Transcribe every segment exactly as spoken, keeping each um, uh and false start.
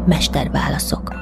Mesterválaszok.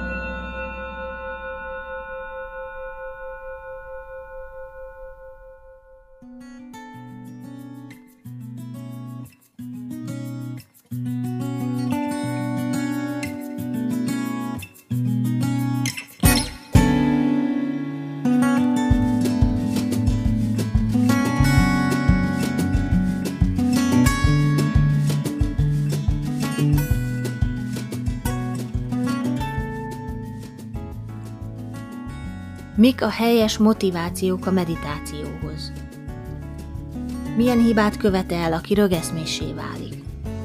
Mik a helyes motivációk a meditációhoz? Milyen hibát követel, aki rögeszméssé válik?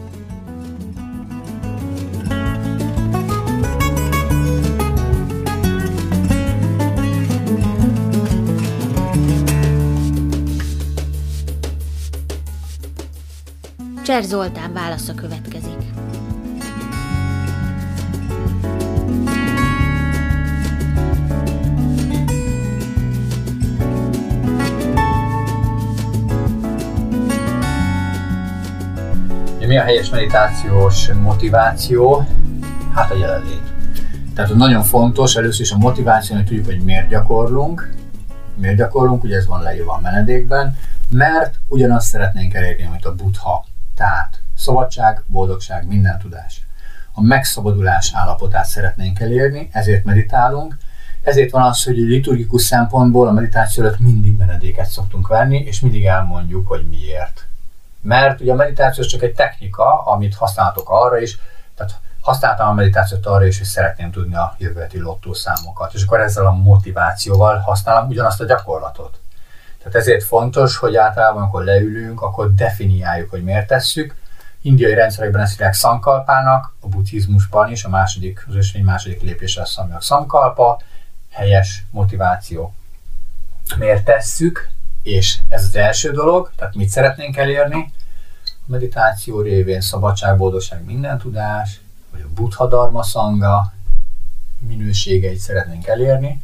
Cser Zoltán válasza következik. Mi a helyes meditációs motiváció? Hát a jelenlét. Tehát nagyon fontos először is a motiváció, hogy tudjuk, hogy miért gyakorlunk. Miért gyakorlunk, ugye ez van leírva a menedékben, mert ugyanazt szeretnénk elérni, amit a Buddha. Tehát szabadság, boldogság, minden tudás. A megszabadulás állapotát szeretnénk elérni, ezért meditálunk. Ezért van az, hogy liturgikus szempontból a meditáció előtt mindig menedéket szoktunk venni, és mindig elmondjuk, hogy miért. Mert ugye a meditáció csak egy technika, amit használhatok arra is, tehát használtam a meditációt arra is, hogy szeretném tudni a jövőbeli lottószámokat, és akkor ezzel a motivációval használom ugyanazt a gyakorlatot. Tehát ezért fontos, hogy általában, amikor leülünk, akkor definiáljuk, hogy miért tesszük. Indiai rendszerekben ezt hívják szankalpának, a buddhizmusban is, a második, az ösvény második lépése az a szankalpa, helyes motiváció. Miért tesszük? És ez az első dolog, tehát mit szeretnénk elérni? A meditáció révén szabadság, boldogság, minden tudás, vagy a Buddha Dharma Sangha minőségeit szeretnénk elérni,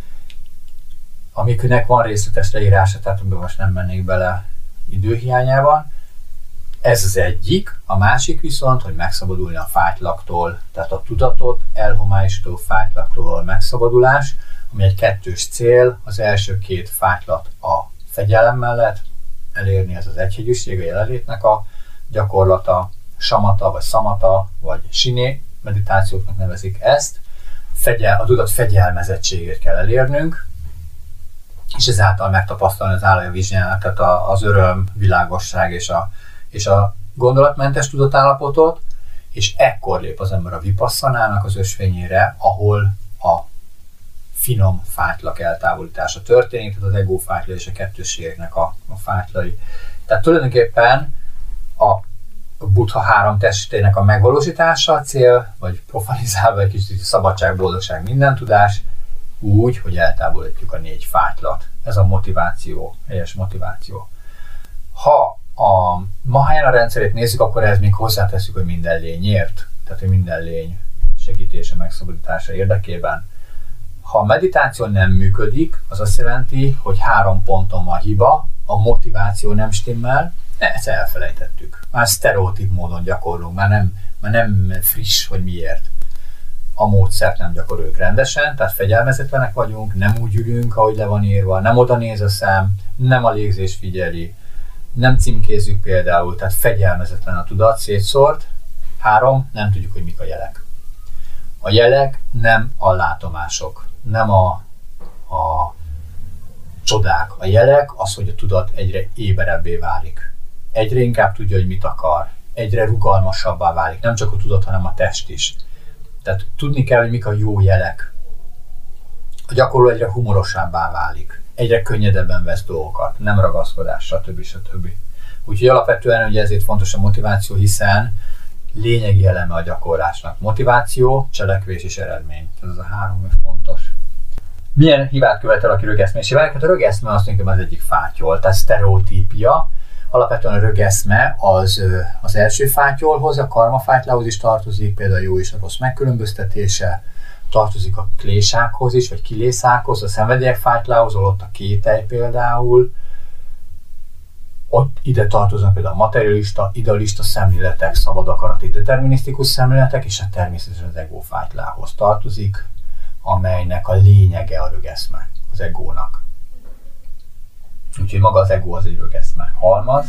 amiknek van részletes leírása, tehát most nem mennék bele időhiányában. Ez az egyik, a másik viszont, hogy megszabadulni a fátylaktól, tehát a tudatot elhomályosító fátylaktól megszabadulás, ami egy kettős cél, az első két fátylat a fegyelem mellett elérni, ez az egyhegyűség, a jelenlétnek a gyakorlata, samata, vagy szamata, vagy siné meditációknak nevezik ezt. Fegyel, a tudat fegyelmezettségét kell elérnünk, és ezáltal megtapasztalni az álaya vizsgálat, tehát az öröm, világosság és a, és a gondolatmentes tudatállapotot, és ekkor lép az ember a vipassanának az ösvényére, ahol a finom fátylak eltávolítása történik, tehát az ego fátyla és a kettősségeknek a, a fátylai. Tehát tulajdonképpen a Buddha három testének a megvalósítása a cél, vagy profanizálva egy kicsit szabadság, boldogság, minden tudás, úgy, hogy eltávolítjuk a négy fátylat. Ez a motiváció, helyes motiváció. Ha a Mahayana rendszerét nézzük, akkor ez még hozzáteszük, hogy minden lényért, tehát hogy minden lény segítése, megszabadítása érdekében. Ha a meditáció nem működik, az azt jelenti, hogy három ponton van hiba, a motiváció nem stimmel, ezt elfelejtettük. Már sztereotíp módon gyakorlunk, már nem, már nem friss, hogy miért. A módszert nem gyakoroljuk rendesen, tehát fegyelmezetlenek vagyunk, nem úgy ülünk, ahogy le van írva, nem oda néz a szem, nem a légzés figyeli, nem címkézzük például, tehát fegyelmezetlen a tudat, szétszórt. Három, nem tudjuk, hogy mik a jelek. A jelek nem a látomások, nem a, a csodák. A jelek az, hogy a tudat egyre éberebbé válik. Egyre inkább tudja, hogy mit akar. Egyre rugalmasabbá válik. Nem csak a tudat, hanem a test is. Tehát tudni kell, hogy mik a jó jelek. A gyakorló egyre humorosabbá válik. Egyre könnyedebben vesz dolgokat. Nem ragaszkodás, stb. stb. Úgyhogy alapvetően ugye ezért fontos a motiváció, hiszen lényegi eleme a gyakorlásnak. Motiváció, cselekvés és eredmény. Ez a három is fontos. Milyen hibát követel, aki rögeszmésével? Hát a rögeszme azt mondjuk, az egyik fátyol, tehát sztereotípia. Alapvetően a rögeszme az, az első fátyolhoz, a karma fátylához is tartozik, például a jó és a rossz megkülönböztetése, tartozik a klésákhoz is, vagy kilészákhoz, a szenvedélyek fátylához, ott a kételj például. ott ide tartoznak például a materialista, idealista szemléletek, szabad akarati, determinisztikus szemléletek, és a természetesen az ego fájtlához tartozik, amelynek a lényege a rögeszme az egónak. Úgyhogy maga az ego az egy rögeszme halmaz.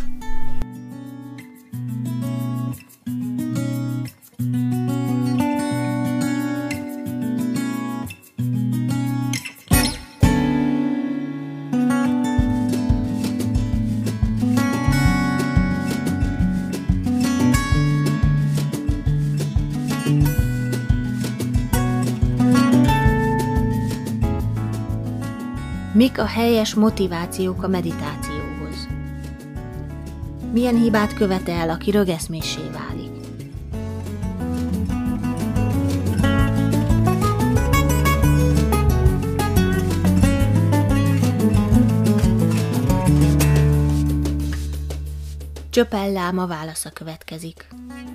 Mik a helyes motivációk a meditációhoz? Milyen hibát követel, aki rögeszméssé válik? Csöpel láma válasza következik.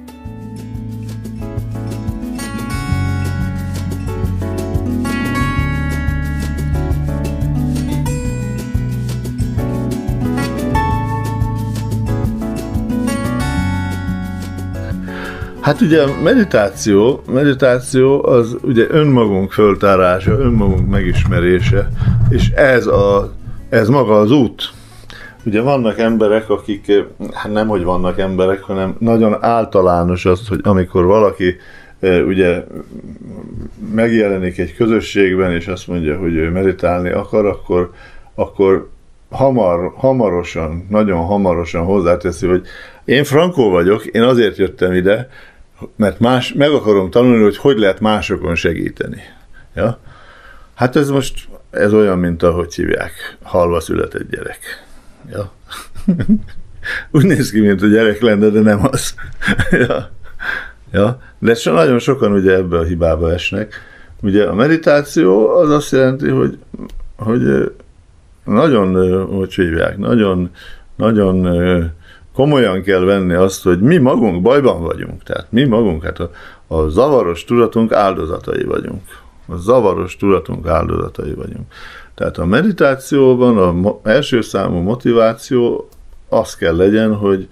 Hát ugye a meditáció, meditáció az ugye önmagunk föltárása, önmagunk megismerése, és ez, a, ez maga az út. Ugye vannak emberek, akik, hát nem hogy vannak emberek, hanem nagyon általános az, hogy amikor valaki ugye megjelenik egy közösségben, és azt mondja, hogy ő meditálni akar, akkor, akkor hamar, hamarosan, nagyon hamarosan hozzáteszi, hogy én frankó vagyok, én azért jöttem ide, mert más, meg akarom tanulni, hogy hogy lehet másokon segíteni. Ja? Hát ez most, ez olyan, mint ahogy hívják, halva született gyerek. Ja? Úgy néz ki, mint a gyerek lenne, de nem az. Ja? Ja? De nagyon sokan ugye ebbe a hibába esnek. Ugye a meditáció az azt jelenti, hogy, hogy nagyon, hogy hívják, nagyon, nagyon komolyan kell venni azt, hogy mi magunk bajban vagyunk. Tehát mi magunk, hát a, a zavaros tudatunk áldozatai vagyunk. A zavaros tudatunk áldozatai vagyunk. Tehát a meditációban az első számú motiváció az kell legyen, hogy,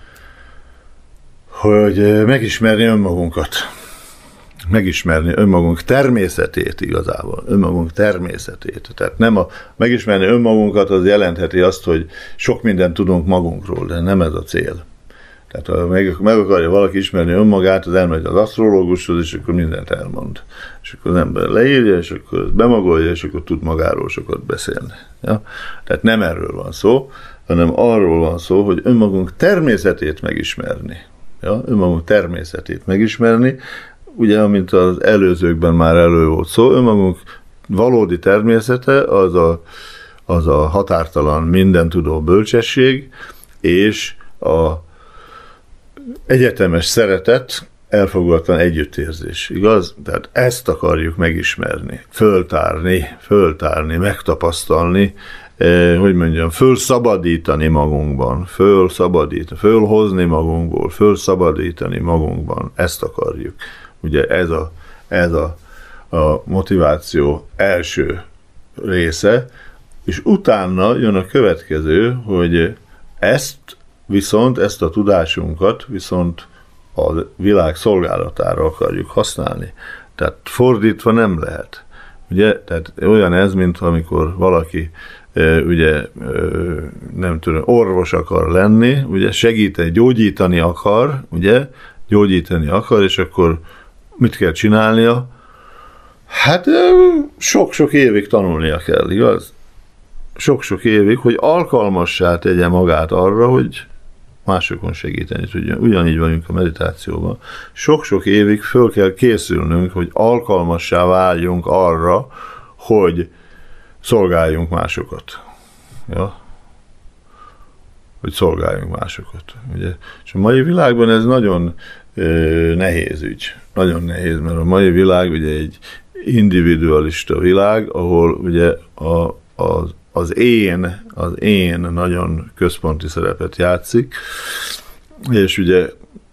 hogy megismerni önmagunkat. Megismerni önmagunk természetét igazából, önmagunk természetét. Tehát nem a, megismerni önmagunkat az jelentheti azt, hogy sok mindent tudunk magunkról, de nem ez a cél. Tehát ha meg, meg akarja valaki ismerni önmagát, az elmegy az asztrológushoz, és akkor mindent elmond. És akkor az ember leírja, és akkor bemagolja, és akkor tud magáról sokat beszélni. Ja? Tehát nem erről van szó, hanem arról van szó, hogy önmagunk természetét megismerni. Ja? Önmagunk természetét megismerni, ugye, amint az előzőkben már elő volt szó, önmagunk valódi természete az a, az a határtalan mindentudó bölcsesség, és a egyetemes szeretet, elfogulatlan együttérzés, igaz? Tehát ezt akarjuk megismerni, föltárni, föltárni, megtapasztalni, eh, hogy mondjam, fölszabadítani magunkban, fölszabadítani, fölhozni magunkból, fölszabadítani magunkban, ezt akarjuk. Ugye ez a, ez a, a motiváció első része, és utána jön a következő, hogy ezt viszont, ezt a tudásunkat viszont a világ szolgálatára akarjuk használni. Tehát fordítva nem lehet. Ugye, tehát olyan ez, mint amikor valaki ugye nem tudom, orvos akar lenni, ugye segíteni, gyógyítani akar, ugye, gyógyítani akar, és akkor mit kell csinálnia? Hát sok-sok évig tanulnia kell, igaz? Sok-sok évig, hogy alkalmassá tegye magát arra, hogy másokon segíteni tudjon. Ugyanígy vagyunk a meditációban. Sok-sok évig föl kell készülnünk, hogy alkalmassá váljunk arra, hogy szolgáljunk másokat. Ja? Hogy szolgáljunk másokat. Ugye? És a mai világban ez nagyon ö, nehéz ügy. Nagyon nehéz, mert a mai világ ugye egy individualista világ, ahol ugye a, az, az én, az én nagyon központi szerepet játszik, és ugye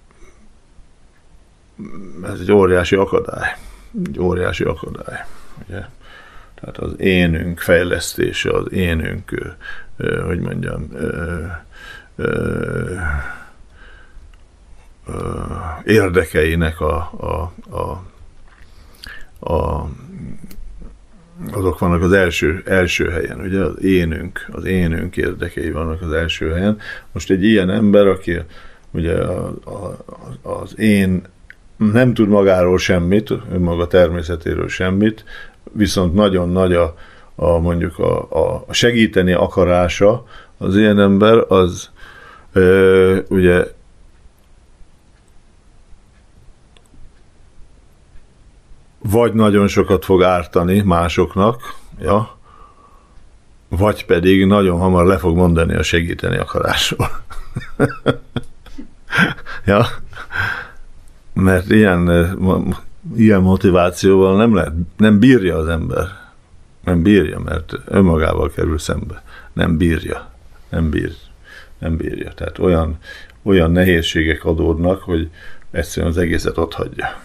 ez egy óriási akadály. Egy óriási akadály. Ugye? Tehát az énünk fejlesztése, az énünk, hogy mondjam, ö, ö, érdekeinek a, a, a, a azok vannak az első, első helyen, ugye az énünk, az énünk érdekei vannak az első helyen. Most egy ilyen ember, aki ugye a, a, az én nem tud magáról semmit, önmaga természetéről semmit, viszont nagyon nagy a, a mondjuk a, a segíteni akarása, az ilyen ember, az ö, ugye vagy nagyon sokat fog ártani másoknak, ja, vagy pedig nagyon hamar le fog mondani a segíteni akarásról. Ja, mert ilyen, ilyen motivációval nem lehet, nem bírja az ember. Nem bírja, mert önmagával kerül szembe. Nem bírja. Nem bír. Nem bírja. Tehát olyan, olyan nehézségek adódnak, hogy egyszerűen az egészet otthagyja.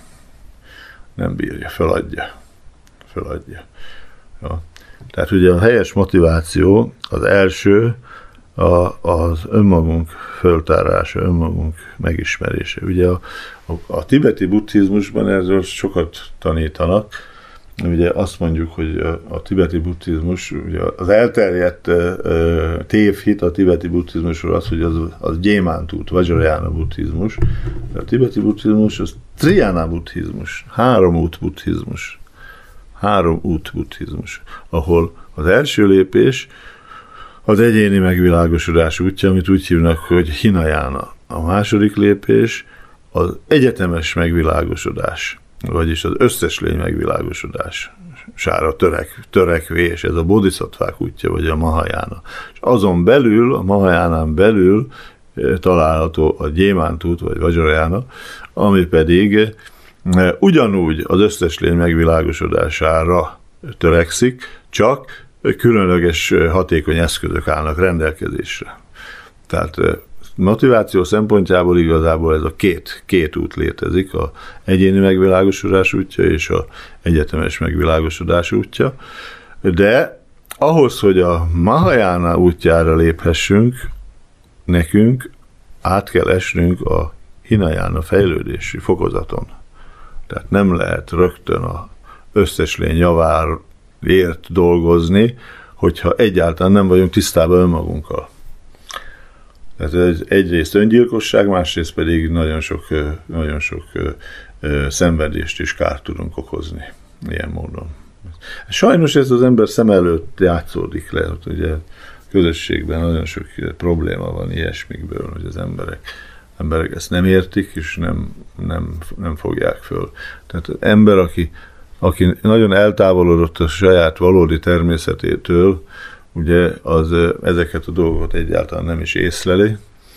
Nem bírja, föladja. Föladja. Ja. Tehát ugye a helyes motiváció az első, a, az önmagunk föltárása, önmagunk megismerése. Ugye a, a, a tibeti buddhizmusban erről sokat tanítanak. Ugye azt mondjuk, hogy a, a tibeti buddhizmus, ugye az elterjedt ö, tévhit a tibeti buddhizmusról az, hogy az, az gyémántút, vajrayana buddhizmus. A tibeti buddhizmus az triana buddhizmus, három út buddhizmus. Három út buddhizmus, ahol az első lépés az egyéni megvilágosodás útja, amit úgy hívnak, hogy hinayana. A második lépés az egyetemes megvilágosodás, vagyis az összes lény megvilágosodására törek, törekvés, ez a bodhiszattvák útja, vagy a mahayana. És azon belül, a mahayánán belül található a gyémántút, vagy vajrayana, ami pedig ugyanúgy az összes lény megvilágosodására törekszik, csak különleges hatékony eszközök állnak rendelkezésre. Tehát motiváció szempontjából igazából ez a két, két út létezik, a egyéni megvilágosodás útja és a egyetemes megvilágosodás útja, de ahhoz, hogy a mahayana útjára léphessünk, nekünk át kell esnünk a hinayana fejlődési fokozaton. Tehát nem lehet rögtön az összes lény javáért dolgozni, hogyha egyáltalán nem vagyunk tisztában önmagunkkal. Tehát ez egyrészt öngyilkosság, másrészt pedig nagyon sok, nagyon sok szenvedést és kárt tudunk okozni ilyen módon. Sajnos ez az ember szem előtt játszódik le, ugye közösségben nagyon sok probléma van ilyesmikből, hogy az emberek emberek ezt nem értik, és nem, nem, nem fogják föl. Tehát az ember, aki, aki nagyon eltávolodott a saját valódi természetétől, ugye az ezeket a dolgokat egyáltalán nem is észleli,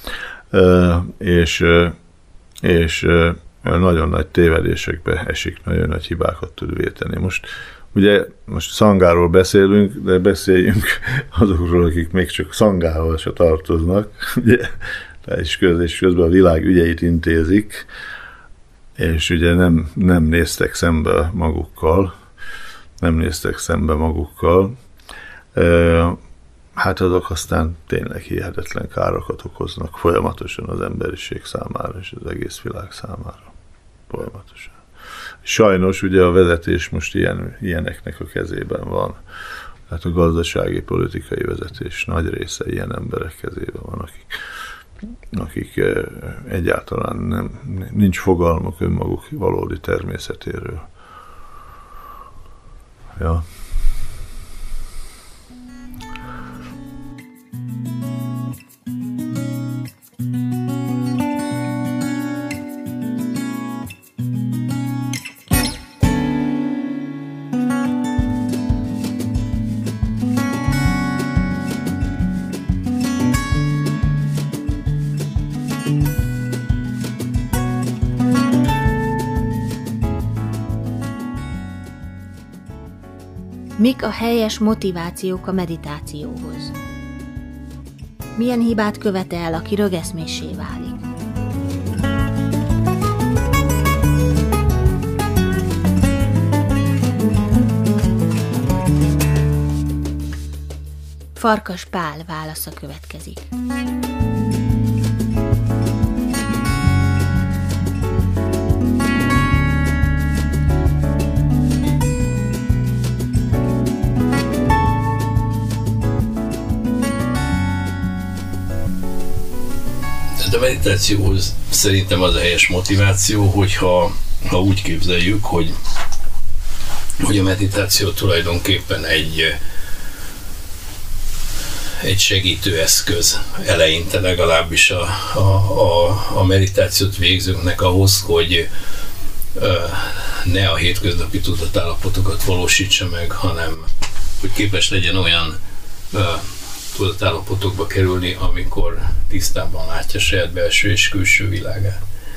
és, és nagyon nagy tévedésekbe esik, nagyon nagy hibákat tud véteni. Most ugye most szangáról beszélünk, de beszéljünk azokról, akik még csak szangával se tartoznak, ugye, és közben a világ ügyeit intézik, és ugye nem, nem néztek szembe magukkal, nem néztek szembe magukkal, hát azok aztán tényleg hihetetlen károkat okoznak folyamatosan az emberiség számára és az egész világ számára. Folyamatosan. Sajnos ugye a vezetés most ilyen, ilyeneknek a kezében van. Tehát a gazdasági, politikai vezetés nagy része ilyen emberek kezében van, akik akik egyáltalán nem, nincs fogalmuk önmaguk valódi természetéről. Ja. Mik a helyes motivációk a meditációhoz? Milyen hibát követel, aki rögeszméssé válik? Farkas Pál válasza következik. meditációhoz szerintem az a helyes motiváció, hogyha ha úgy képzeljük, hogy, hogy a meditáció tulajdonképpen egy, egy segítő eszköz eleinte legalábbis a, a, a, a meditációt végzőknek ahhoz, hogy ne a hétköznapi tudatállapotokat valósítsa meg, hanem hogy képes legyen olyan tudatállapotokba kerülni, amikor tisztában látja saját belső és külső világát.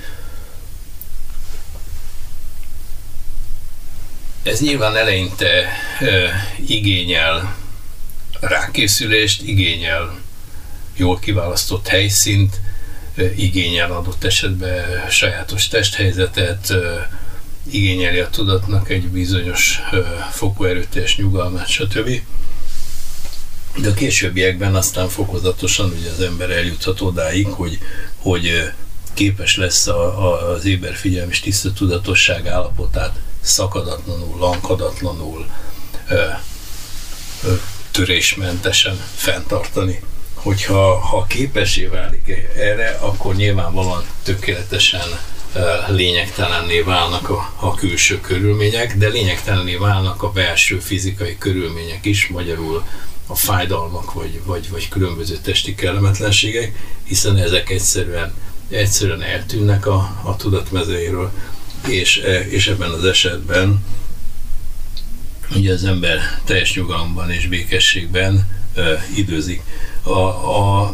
Ez nyilván eleinte e, igényel rákészülést, igényel jól kiválasztott helyszínt, e, igényel adott esetben sajátos testhelyzetet, e, igényeli a tudatnak egy bizonyos e, fokú erőteljes nyugalmát, stb. De a későbbiekben aztán fokozatosan ugye az ember eljuthat odáig, hogy, hogy képes lesz a, a, az éberfigyelem és tiszta tudatosság állapotát szakadatlanul, lankadatlanul, ö, ö, törésmentesen fenntartani. Hogyha ha képessé válik erre, akkor nyilvánvalóan tökéletesen ö, lényegtelenné válnak a, a külső körülmények, de lényegtelenné válnak a belső fizikai körülmények is, magyarul a fájdalmak, vagy, vagy, vagy különböző testi kellemetlenségek, hiszen ezek egyszerűen, egyszerűen eltűnnek a, a tudatmezőjéről, és, és ebben az esetben ugye az ember teljes nyugalomban és békességben uh, időzik. A, a,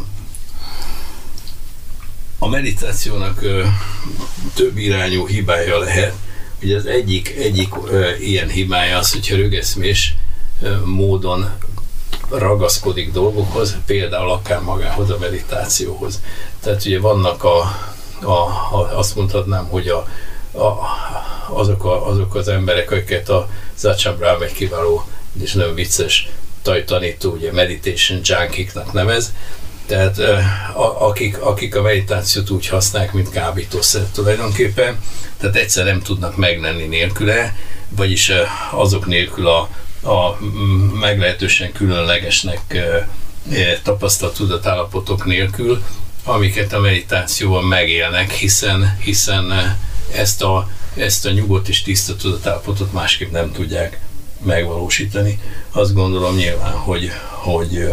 a meditációnak uh, több irányú hibája lehet. Ugye az egyik, egyik uh, ilyen hibája az, hogyha rögeszmés uh, módon ragaszkodik dolgokhoz, például akár magához, a meditációhoz. Tehát ugye vannak a, a, a azt mondhatnám, hogy a, a, azok, a, azok az emberek, akiket a Zachan Brahm egy kiváló és nagyon vicces tajtanító, ugye meditation junkiknak nevez, tehát a, akik, akik a meditációt úgy használják, mint kábítószer tulajdonképpen, tehát egyszer nem tudnak meglenni nélküle, vagyis azok nélkül a a meglehetősen különlegesnek e, e, tapasztalt tudatállapotok nélkül, amiket a meditációban megélnek, hiszen, hiszen ezt, a, ezt a nyugodt és tiszta tudatállapotot másképp nem tudják megvalósítani. Azt gondolom nyilván, hogy, hogy,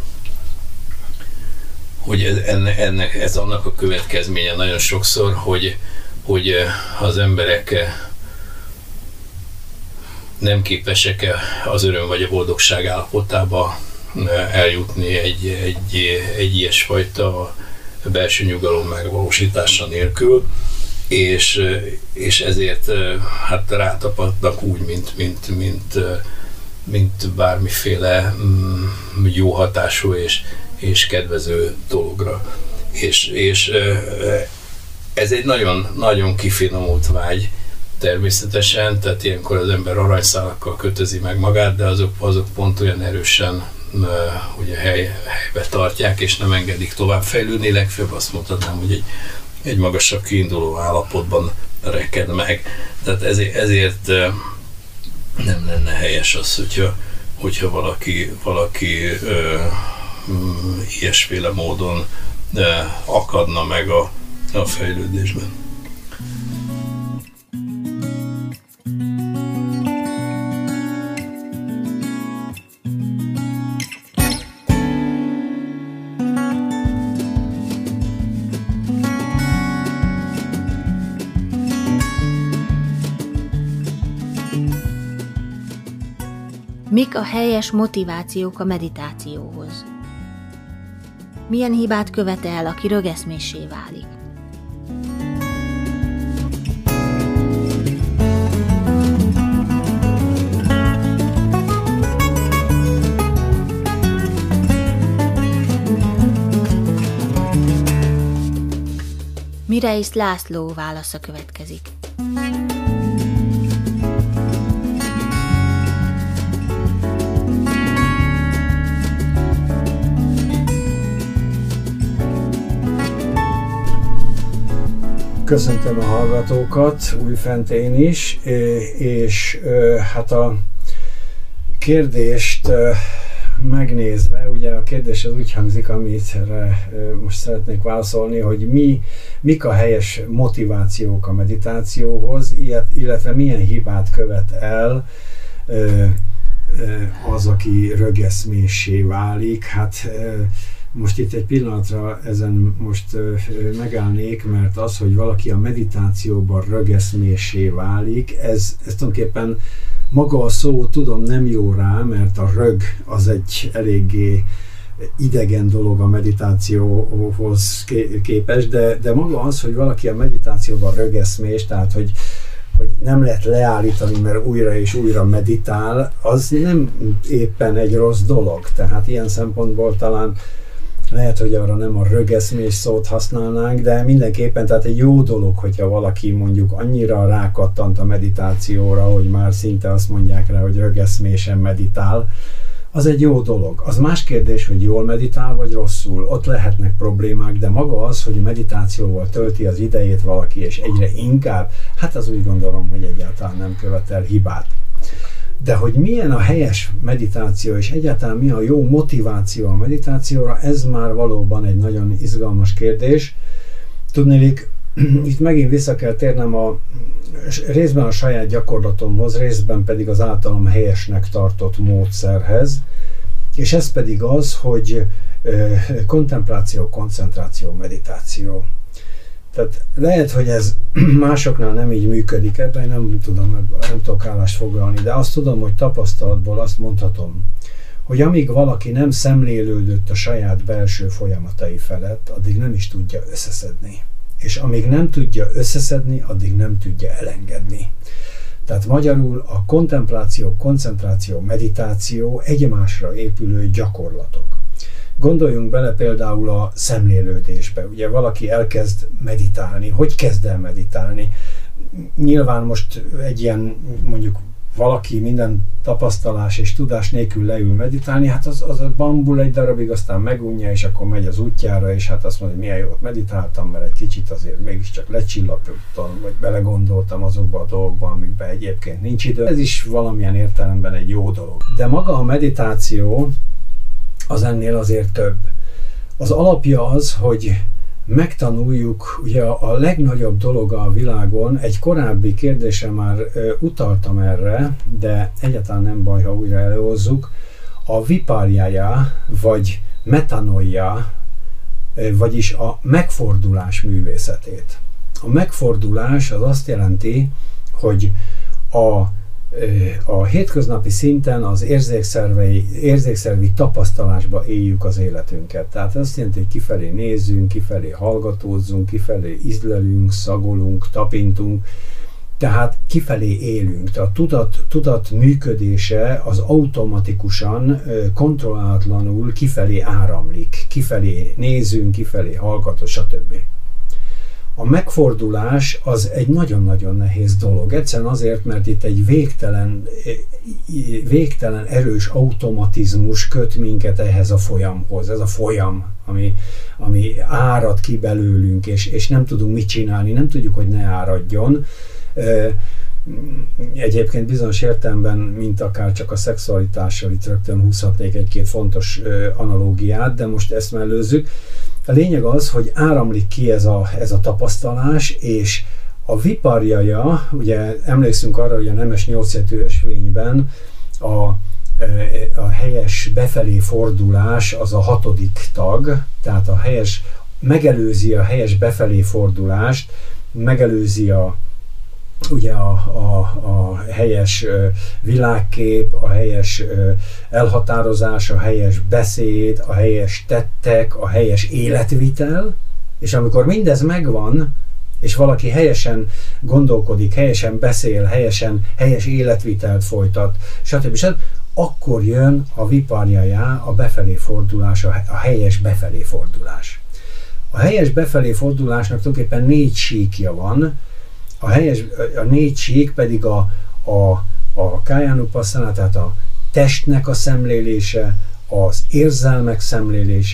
hogy ez, enne, ennek, ez annak a következménye nagyon sokszor, hogy, hogy az emberek nem képesek az öröm vagy a boldogság állapotába eljutni egy, egy, egy ilyesfajta belső nyugalom megvalósítása nélkül, és, és ezért hát rátapadnak úgy, mint, mint, mint, mint bármiféle jó hatású és, és kedvező dologra. És, és ez egy nagyon, nagyon kifinomult vágy, természetesen, tehát ilyenkor az ember aranyszálakkal kötözi meg magát, de azok, azok pont olyan erősen uh, ugye hely, helybe tartják, és nem engedik tovább fejlődni, legfőbb azt mondhatnám, hogy egy, egy magasabb kiinduló állapotban reked meg. Tehát ezért, ezért uh, nem lenne helyes az, hogyha, hogyha valaki, valaki uh, um, ilyesféle módon uh, akadna meg a, a fejlődésben. Mik a helyes motivációk a meditációhoz? Milyen hibát követel, aki rögeszméssé válik? Mireis László válasza következik. Köszöntöm a hallgatókat, újfent én is, és hát a kérdést megnézve, ugye a kérdés az úgy hangzik, amit most szeretnék válaszolni, hogy mi, mik a helyes motivációk a meditációhoz, illetve milyen hibát követ el az, aki rögeszméssé válik. Hát most itt egy pillanatra ezen most megállnék, mert az, hogy valaki a meditációban rögeszméssé válik, ez, ez tulajdonképpen maga a szó, tudom, nem jó rá, mert a rög az egy eléggé idegen dolog a meditációhoz képest, de, de maga az, hogy valaki a meditációban rögeszmés, tehát hogy, hogy nem lehet leállítani, mert újra és újra meditál, az nem éppen egy rossz dolog. Tehát ilyen szempontból talán lehet, hogy arra nem a rögeszmés szót használnánk, de mindenképpen tehát egy jó dolog, hogyha valaki mondjuk annyira rákattant a meditációra, hogy már szinte azt mondják rá, hogy rögeszmésen meditál, az egy jó dolog. Az más kérdés, hogy jól meditál, vagy rosszul. Ott lehetnek problémák, de maga az, hogy meditációval tölti az idejét valaki, és egyre inkább, hát az úgy gondolom, hogy egyáltalán nem követel hibát. De hogy milyen a helyes meditáció, és egyáltalán mi a jó motiváció a meditációra, ez már valóban egy nagyon izgalmas kérdés. Tudnélik, itt megint vissza kell térnem a részben a saját gyakorlatomhoz, részben pedig az általam helyesnek tartott módszerhez, és ez pedig az, hogy kontempláció, koncentráció, meditáció. Tehát lehet, hogy ez másoknál nem így működik, ebben nem tudom, nem tudok állást foglalni, de azt tudom, hogy tapasztalatból azt mondhatom, hogy amíg valaki nem szemlélődött a saját belső folyamatai felett, addig nem is tudja összeszedni. És amíg nem tudja összeszedni, addig nem tudja elengedni. Tehát magyarul a kontempláció, koncentráció, meditáció egymásra épülő gyakorlatok. Gondoljunk bele például a szemlélődésbe. Ugye valaki elkezd meditálni. Hogy kezd el meditálni? Nyilván most egy ilyen, mondjuk valaki minden tapasztalás és tudás nélkül leül meditálni, hát az, az bambul egy darabig, aztán megunja, és akkor megy az útjára, és hát azt mondja, hogy milyen jót meditáltam, mert egy kicsit azért mégiscsak lecsillapodtam, vagy belegondoltam azokba a dolgokba, amikben egyébként nincs idő. Ez is valamilyen értelemben egy jó dolog. De maga a meditáció az ennél azért több. Az alapja az, hogy megtanuljuk, ugye a legnagyobb dolog a világon, egy korábbi kérdésre már ö, utaltam erre, de egyáltalán nem baj, ha újra előhozzuk, a viparjája, vagy metanoia, ö, vagyis a megfordulás művészetét. A megfordulás az azt jelenti, hogy a a hétköznapi szinten az érzékszervi, érzékszervi tapasztalásba éljük az életünket. Tehát azt jelenti, hogy kifelé nézzünk, kifelé hallgatózzunk, kifelé ízlelünk, szagolunk, tapintunk, tehát kifelé élünk. Tehát a tudat, tudat működése az automatikusan, kontrollálatlanul kifelé áramlik. Kifelé nézünk, kifelé hallgatunk, stb. A megfordulás az egy nagyon-nagyon nehéz dolog. Egyszerűen azért, mert itt egy végtelen, végtelen erős automatizmus köt minket ehhez a folyamhoz. Ez a folyam, ami, ami árad ki belőlünk, és, és nem tudunk mit csinálni, nem tudjuk, hogy ne áradjon. Egyébként bizonyos értelemben, mint akár csak a szexualitással, itt rögtön húzhatnék egy-két fontos analógiát, de most ezt mellőzzük. A lényeg az, hogy áramlik ki ez a, ez a tapasztalás, és a viparjaja, ugye emlékszünk arra, hogy a nemes nyolcszintű ösvényben a, a helyes befelé fordulás az a hatodik tag, tehát a helyes, megelőzi a helyes befelé fordulást, megelőzi a ugye a, a, a helyes világkép, a helyes elhatározás, a helyes beszéd, a helyes tettek, a helyes életvitel, és amikor mindez megvan, és valaki helyesen gondolkodik, helyesen beszél, helyesen, helyes életvitelt folytat, stb. stb., akkor jön a viparjajá, a befelé fordulás, a helyes befelé fordulás. A helyes befelé fordulásnak tulajdonképpen négy síkja van. A helyes, a négy sík pedig a, a, a kájánupasszana, tehát a testnek a szemlélése, az érzelmek szemlélése,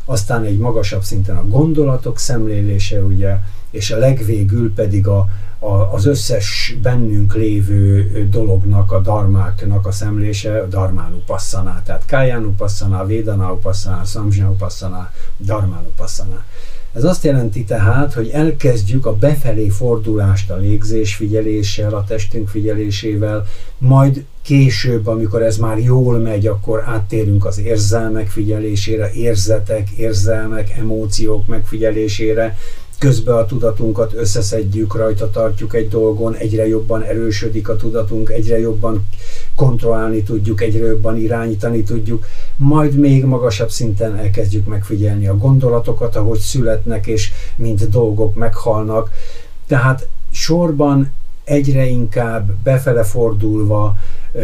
aztán egy magasabb szinten a gondolatok szemlélése, ugye, és a legvégül pedig a, a, az összes bennünk lévő dolognak, a dharmáknak a szemlése, a dharmánupasszana, tehát kájánupasszana, védanáupasszana, szamzsnáupasszana, dharmánupasszana. Ez azt jelenti tehát, hogy elkezdjük a befelé fordulást a légzés figyeléssel, a testünk figyelésével, majd később, amikor ez már jól megy, akkor áttérünk az érzelmek figyelésére, érzetek, érzelmek, emóciók megfigyelésére, közben a tudatunkat összeszedjük, rajta tartjuk egy dolgon, egyre jobban erősödik a tudatunk, egyre jobban kontrollálni tudjuk, egyre jobban irányítani tudjuk, majd még magasabb szinten elkezdjük megfigyelni a gondolatokat, ahogy születnek, és mint dolgok meghalnak. Tehát sorban egyre inkább befele fordulva,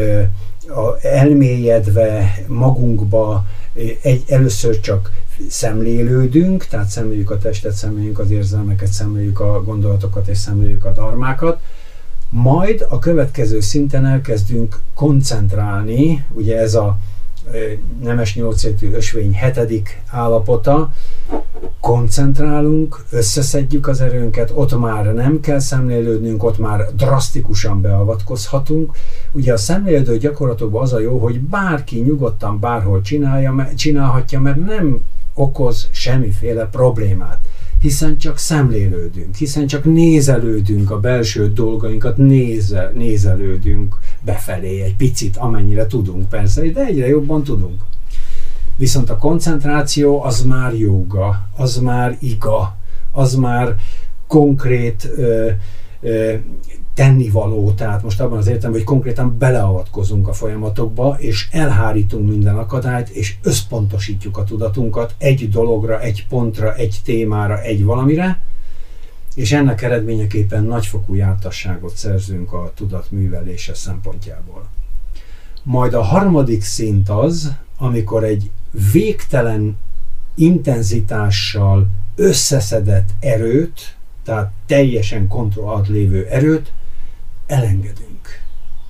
elmélyedve magunkba, egy, először csak szemlélődünk, tehát szemléljük a testet, szemléljük az érzelmeket, szemléljük a gondolatokat és szemléljük a dharmákat, majd a következő szinten elkezdünk koncentrálni, ugye ez a nemes nyolcrétű ösvény hetedik állapota, koncentrálunk, összeszedjük az erőnket, ott már nem kell szemlélődnünk, ott már drasztikusan beavatkozhatunk. Ugye a szemlélődő gyakorlatokban az a jó, hogy bárki nyugodtan bárhol csinálja, csinálhatja, mert nem okoz semmiféle problémát, hiszen csak szemlélődünk, hiszen csak nézelődünk a belső dolgainkat, nézel, nézelődünk befelé egy picit, amennyire tudunk persze, de egyre jobban tudunk. Viszont a koncentráció az már jóga, az már iga, az már konkrét ö, ö, tennivaló, tehát most abban az értelemben, hogy konkrétan beleavatkozunk a folyamatokba, és elhárítunk minden akadályt, és összpontosítjuk a tudatunkat egy dologra, egy pontra, egy témára, egy valamire, és ennek eredményeképpen nagyfokú jártasságot szerzünk a tudat művelése szempontjából. Majd a harmadik szint az, amikor egy végtelen intenzitással összeszedett erőt, tehát teljesen kontroll alatt lévő erőt elengedünk.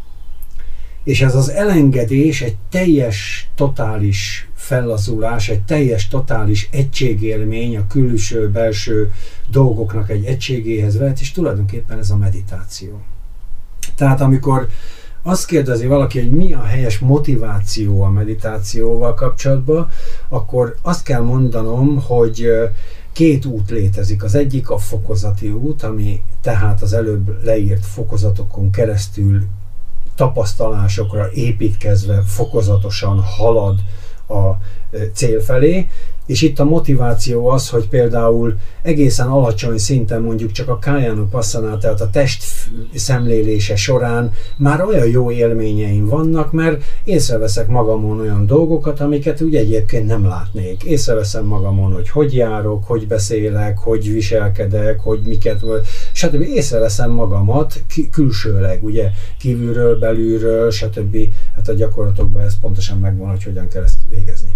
És ez az elengedés egy teljes, totális fellazulás, egy teljes, totális egységélmény, a külső-belső dolgoknak egy egységéhez vet, és tulajdonképpen ez a meditáció. Tehát amikor azt kérdezi valaki, hogy mi a helyes motiváció a meditációval kapcsolatban, akkor azt kell mondanom, hogy két út létezik. Az egyik a fokozati út, ami tehát az előbb leírt fokozatokon keresztül tapasztalásokra építkezve fokozatosan halad a cél felé, és itt a motiváció az, hogy például egészen alacsony szinten mondjuk csak a kájánupasszana, tehát a test szemlélése során már olyan jó élményeim vannak, mert észreveszek magamon olyan dolgokat, amiket úgy egyébként nem látnék. Észreveszem magamon, hogy hogy járok, hogy beszélek, hogy viselkedek, hogy miket, stb. Észreveszem magamat külsőleg, ugye kívülről, belülről, stb. Hát a gyakorlatokban ez pontosan megvan, hogy hogyan kell ezt végezni.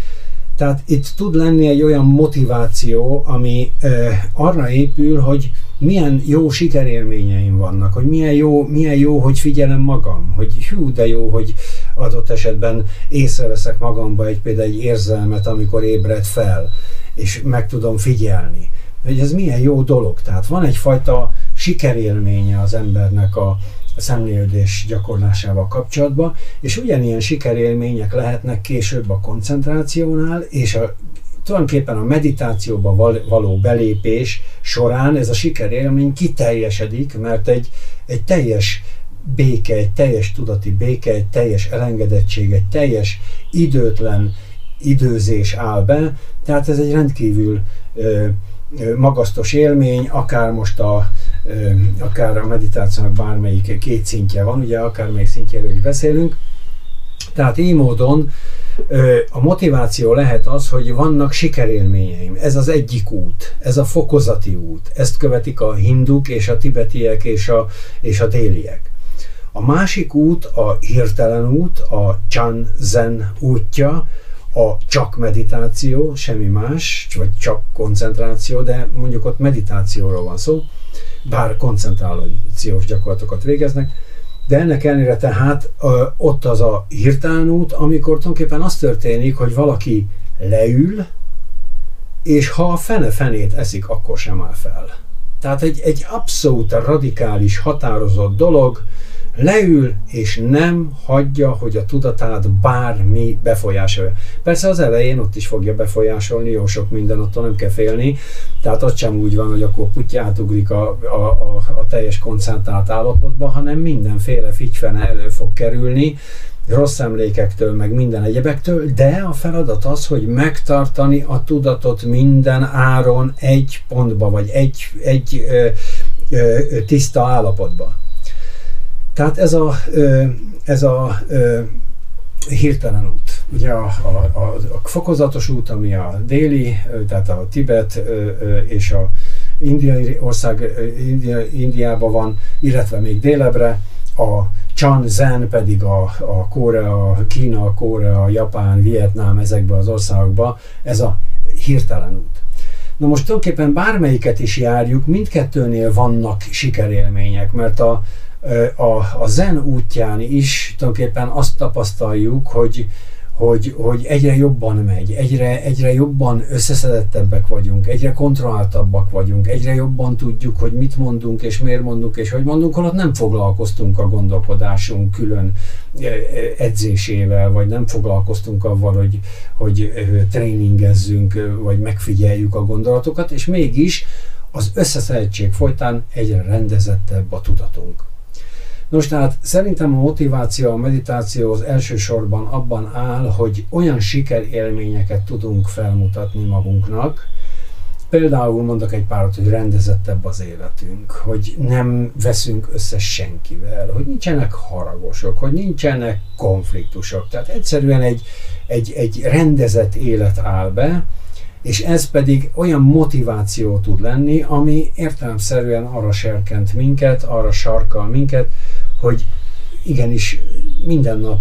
Tehát itt tud lenni egy olyan motiváció, ami eh, arra épül, hogy milyen jó sikerélményeim vannak, hogy milyen jó, milyen jó, hogy figyelem magam, hogy hű, de jó, hogy adott esetben észreveszek magamba egy, például egy érzelmet, amikor ébred fel, és meg tudom figyelni. Hogy ez milyen jó dolog. Tehát van egyfajta sikerélménye az embernek a a szemlélődés gyakorlásával kapcsolatban, és ugyanilyen sikerélmények lehetnek később a koncentrációnál, és a, tulajdonképpen a meditációba való belépés során ez a sikerélmény kiteljesedik, mert egy, egy teljes béke, egy teljes tudati béke, egy teljes elengedettség, egy teljes időtlen időzés áll be, tehát ez egy rendkívül ö, magasztos élmény, akár most a, akár a meditációnak bármelyik két szintje van, ugye akármelyik szintjéről is beszélünk. Tehát így módon a motiváció lehet az, hogy vannak sikerélményeim. Ez az egyik út, ez a fokozati út. Ezt követik a hinduk és a tibetiek és a, és a déliek. A másik út a hirtelen út, a Chan Zen útja, a csak meditáció, semmi más, vagy csak koncentráció, de mondjuk ott meditációról van szó, bár koncentrációs gyakorlatokat végeznek, de ennek ellenére tehát ö, ott az a hirtelen út, amikor tulajdonképpen az történik, hogy valaki leül, és ha a fene-fenét eszik, akkor sem áll fel. Tehát egy, egy abszolút radikális, határozott dolog, leül, és nem hagyja, hogy a tudatát bármi befolyásolja. Persze az elején ott is fogja befolyásolni, jó sok minden, attól nem kell félni, tehát ott sem úgy van, hogy akkor putty átugrik a, a, a, a teljes koncentrált állapotba, hanem mindenféle figyfene elő fog kerülni, rossz emlékektől, meg minden egyebektől, de a feladat az, hogy megtartani a tudatot minden áron egy pontba, vagy egy, egy ö, ö, tiszta állapotba. Tehát ez a, ö, ez a ö, hirtelen út. Ugye a, a, a, a fokozatos út, ami a déli, tehát a Tibet ö, ö, és a indiai ország India, Indiában van, illetve még délebre, a Chan Zen pedig a, a Korea, Kína, Korea, Japán, Vietnám, ezekben az országokban, ez a hirtelen út. Na most tulajdonképpen bármelyiket is járjuk, mindkettőnél vannak sikerélmények, mert a, a, a Zen útján is tulajdonképpen azt tapasztaljuk, hogy Hogy, hogy egyre jobban megy, egyre, egyre jobban összeszedettebbek vagyunk, egyre kontrolláltabbak vagyunk, egyre jobban tudjuk, hogy mit mondunk, és miért mondunk, és hogy mondunk, holott nem foglalkoztunk a gondolkodásunk külön edzésével, vagy nem foglalkoztunk avval, hogy, hogy tréningezzünk, vagy megfigyeljük a gondolatokat, és mégis az összeszedettség folytán egyre rendezettebb a tudatunk. Nos, tehát szerintem a motiváció, a meditáció az elsősorban abban áll, hogy olyan sikerélményeket tudunk felmutatni magunknak, például mondok egy párat, hogy rendezettebb az életünk, hogy nem veszünk össze senkivel, hogy nincsenek haragosok, hogy nincsenek konfliktusok. Tehát egyszerűen egy, egy, egy rendezett élet áll be, és ez pedig olyan motiváció tud lenni, ami értelemszerűen arra serkent minket, arra sarkal minket, hogy igenis minden nap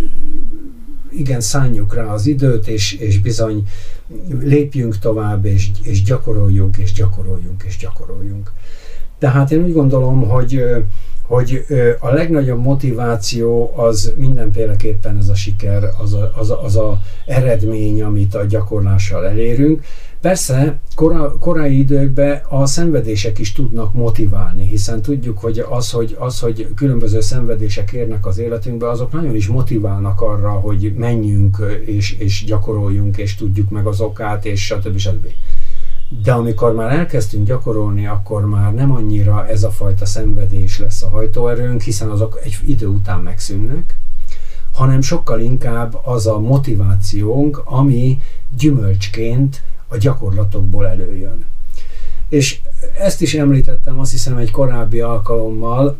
igen szánjuk rá az időt, és, és bizony lépjünk tovább, és, és gyakoroljunk, és gyakoroljunk, és gyakoroljunk. Tehát én úgy gondolom, hogy, hogy a legnagyobb motiváció az mindenféleképpen ez a siker, az a, az a, az a eredmény, amit a gyakorlással elérünk. Persze kora, korai időkben a szenvedések is tudnak motiválni, hiszen tudjuk, hogy az, hogy az, hogy különböző szenvedések érnek az életünkbe, azok nagyon is motiválnak arra, hogy menjünk és, és gyakoroljunk, és tudjuk meg az okát, és stb. stb. De amikor már elkezdtünk gyakorolni, akkor már nem annyira ez a fajta szenvedés lesz a hajtóerőnk, hiszen azok egy idő után megszűnnek, hanem sokkal inkább az a motivációnk, ami gyümölcsként a gyakorlatokból előjön. És ezt is említettem, azt hiszem, egy korábbi alkalommal,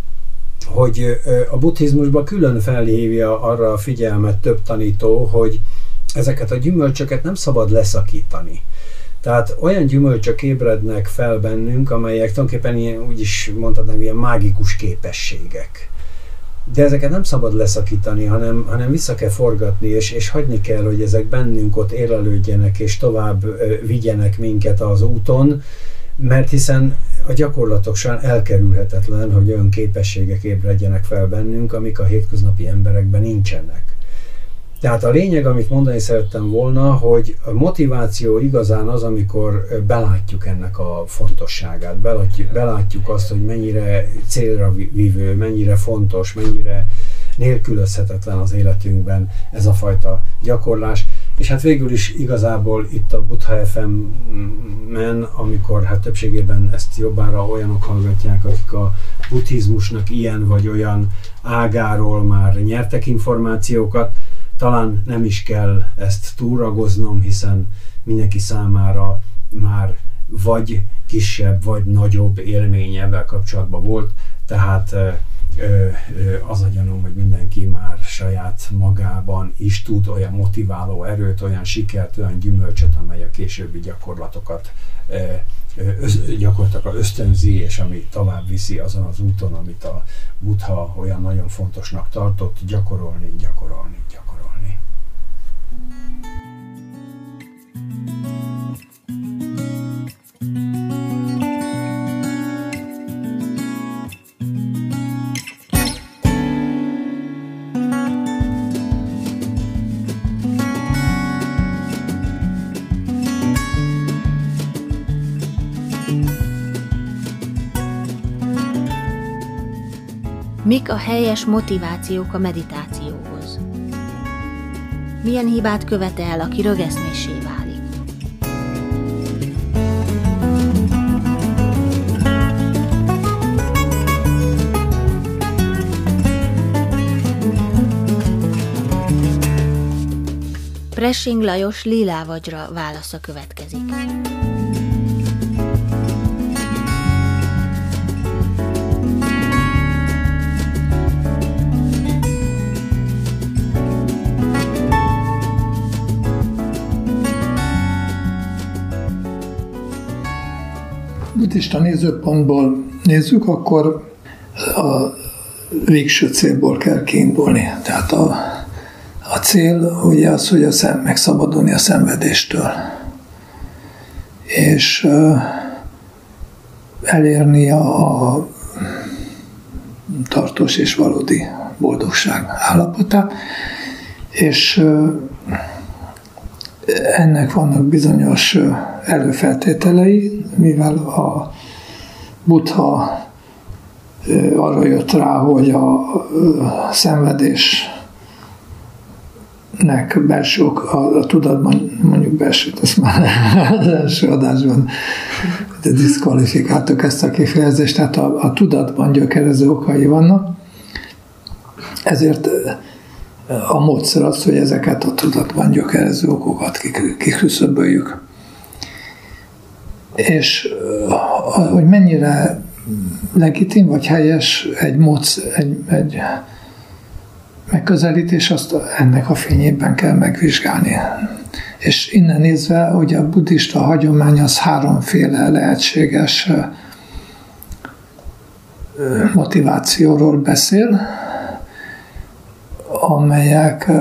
hogy a buddhizmusban külön felhívja arra a figyelmet több tanító, hogy ezeket a gyümölcsöket nem szabad leszakítani. Tehát olyan gyümölcsök ébrednek fel bennünk, amelyek tulajdonképpen ilyen, úgy is mondhatnám, ilyen mágikus képességek. De ezeket nem szabad leszakítani, hanem, hanem vissza kell forgatni, és, és hagyni kell, hogy ezek bennünk ott érlelődjenek, és tovább ö, vigyenek minket az úton, mert hiszen a gyakorlatok során elkerülhetetlen, hogy olyan képességek ébredjenek fel bennünk, amik a hétköznapi emberekben nincsenek. Tehát a lényeg, amit mondani szerettem volna, hogy a motiváció igazán az, amikor belátjuk ennek a fontosságát, belátjuk, belátjuk azt, hogy mennyire célra vívő, mennyire fontos, mennyire nélkülözhetetlen az életünkben ez a fajta gyakorlás. És hát végül is igazából itt a Buddha ef em-en, amikor hát többségében ezt jobbára olyanok hallgatják, akik a buddhizmusnak ilyen vagy olyan ágáról már nyertek információkat, talán nem is kell ezt túlragoznom, hiszen mindenki számára már vagy kisebb, vagy nagyobb élménye ebben kapcsolatban volt, tehát az a gyanúm, hogy mindenki már saját magában is tud olyan motiváló erőt, olyan sikert, olyan gyümölcsöt, amely a későbbi gyakorlatokat gyakorlatilag ösztönzi, és ami tovább viszi azon az úton, amit a Buddha olyan nagyon fontosnak tartott, gyakorolni, gyakorolni, gyakorolni. Mik a helyes motivációk a meditációhoz? Milyen hibát követel, aki rögeszméssé válik? Pressing Lajos Lilávadzsra válasza következik. Buddhista nézőpontból nézzük, akkor a végső célból kell kiindulni. Tehát a, a cél ugye az, hogy a szem, megszabadulni a szenvedéstől. És uh, elérni a, a tartós és valódi boldogság állapotát. És uh, ennek vannak bizonyos előfeltételei, mivel a Buddha arra jött rá, hogy a szenvedésnek belső, a, a tudatban, mondjuk belsőt, ezt már az első adásban diszkvalifikáltuk ezt a kifejezést, tehát a, a tudatban gyökerező okai vannak, ezért a módszer az, hogy ezeket a tudatban gyökerező okokat kiküszöböljük. És hogy mennyire legitim vagy helyes egy, módszer, egy, egy megközelítés, azt ennek a fényében kell megvizsgálni. És innen nézve, hogy a buddhista hagyomány az háromféle lehetséges motivációról beszél, amelyek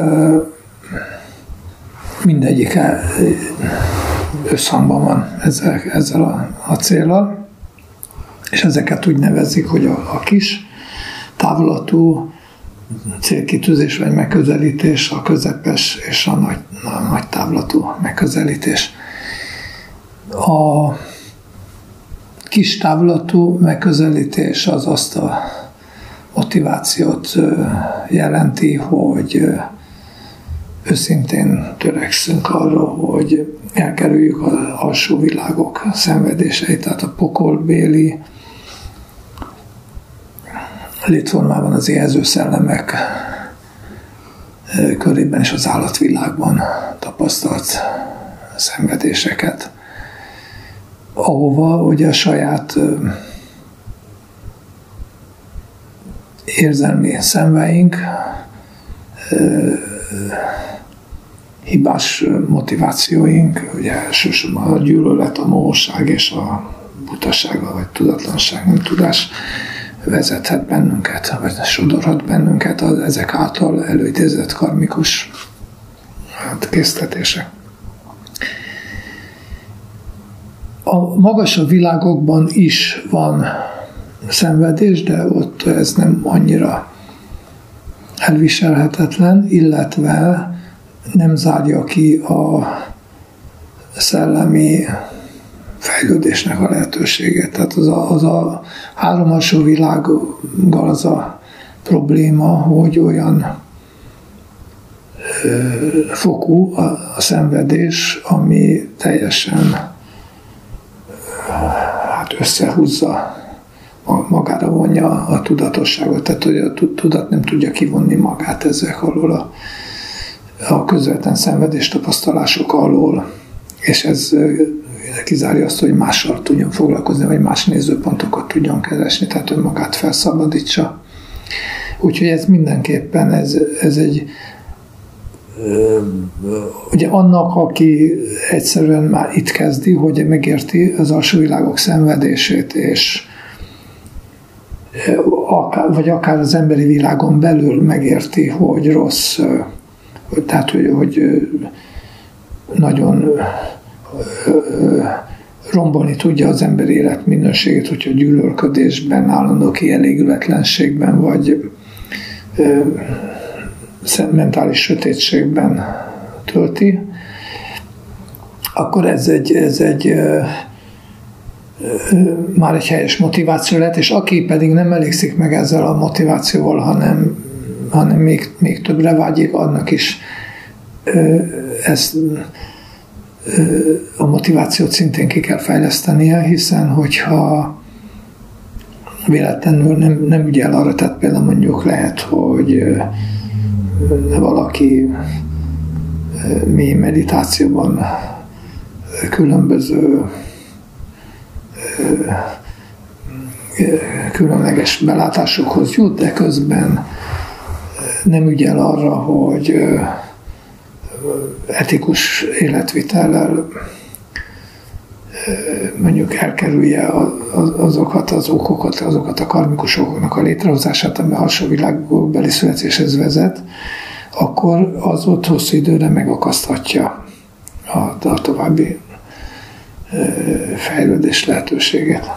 mindegyik összhangban van ezzel, ezzel a, a céllal, és ezeket úgy nevezik, hogy a, a kis távlatú célkitűzés vagy megközelítés, a közepes és a nagy, a nagy távlatú megközelítés. A kis távlatú megközelítés az azt a motivációt jelenti, hogy őszintén törekszünk arra, hogy elkerüljük az alsó világok szenvedéseit, tehát a pokolbéli létformában az éhező szellemek körében és az állatvilágban tapasztalt szenvedéseket, ahova ugye a saját érzelmi szemveink, hibás motivációink, ugye elsősorban a gyűlölet, a mohóság és a butaság, vagy tudatlanság, nem tudás vezethet bennünket, vagy sodorhat bennünket az ezek által előidézett karmikus késztetések. A magasabb világokban is van szenvedés, de ott ez nem annyira elviselhetetlen, illetve nem zárja ki a szellemi fejlődésnek a lehetőségét. Tehát az a, az a három alsó világgal az a probléma, hogy olyan ö, fokú a, a szenvedés, ami teljesen ö, hát összehúzza, magára vonja a tudatosságot, tehát hogy a tudat nem tudja kivonni magát ezek alól a, a közvetlen szenvedés tapasztalások alól, és ez kizárja azt, hogy mással tudjon foglalkozni, vagy más nézőpontokat tudjon keresni, tehát hogy magát felszabadítsa. Úgyhogy ez mindenképpen ez, ez egy ugye annak, aki egyszerűen már itt kezdi, hogy megérti az alsó világok szenvedését, és akár, vagy akár az emberi világon belül megérti, hogy rossz, tehát hogy, hogy nagyon rombolni tudja az ember életminőségét, hogyha gyűlölködésben, állandó kielégületlenségben, vagy mentális sötétségben tölti, akkor ez egy, ez egy már egy helyes motiváció lehet, és aki pedig nem elégszik meg ezzel a motivációval, hanem, hanem még, még többre vágyik, annak is ezt a motivációt szintén ki kell fejlesztenie, hiszen hogyha véletlenül nem, nem ügyel arra, tehát például mondjuk lehet, hogy valaki mély meditációban különböző különleges belátásokhoz jut, de közben nem ügyel arra, hogy etikus életvitellel mondjuk elkerülje azokat az okokat, azokat a karmikus okoknak a létrehozását, ami a alsó világbeli születéshez vezet, akkor az ott hosszú időre megakaszthatja a, a további fejlődés lehetőséget.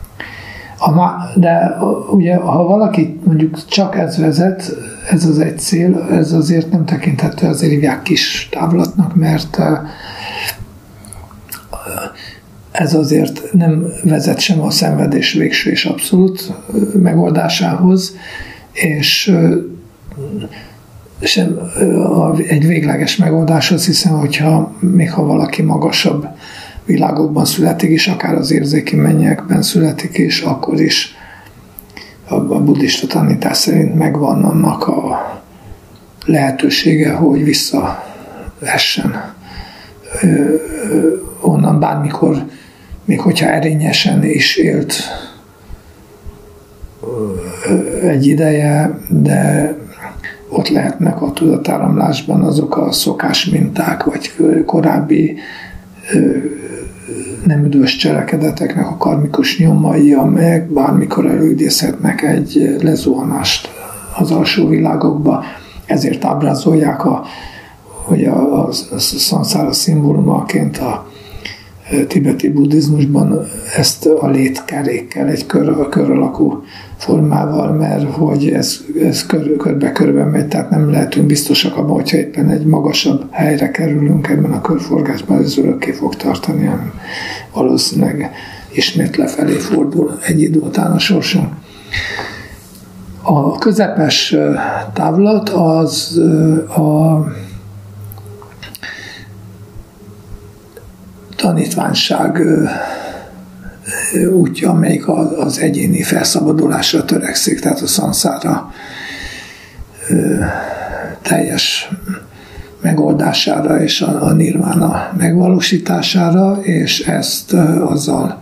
De ugye, ha valaki mondjuk csak ez vezet, ez az egy cél, ez azért nem tekinthető, azért hívják kis távlatnak, mert ez azért nem vezet sem a szenvedés végső és abszolút megoldásához, és sem egy végleges megoldáshoz, hiszen hogyha még ha valaki magasabb világokban születik is, akár az érzéki mennyekben születik is, akkor is a buddhista tanítás szerint megvan annak a lehetősége, hogy visszaessen onnan bármikor, még hogyha erényesen is élt egy ideje, de ott lehetnek a tudatáramlásban azok a szokásminták, vagy korábbi nem üdvös cselekedeteknek a karmikus nyomai, amelyek bármikor előidézhetnek egy lezuhanást az alsó világokba. Ezért ábrázolják, a, hogy a, a szanszára szimbólumaként a tibeti buddhizmusban ezt a létkerékkel, egy kör, kör alakú formával, mert hogy ez, ez kör, körbe-körbe megy, tehát nem lehetünk biztosak abban, hogyha éppen egy magasabb helyre kerülünk ebben a körforgásban, ez örökké fog tartani, hanem valószínűleg ismét lefelé fordul egy idő után a sorsunk. A közepes távlat az a tanítványság útja, amelyik az egyéni felszabadulásra törekszik, tehát a szanszára teljes megoldására és a nirvána megvalósítására, és ezt azzal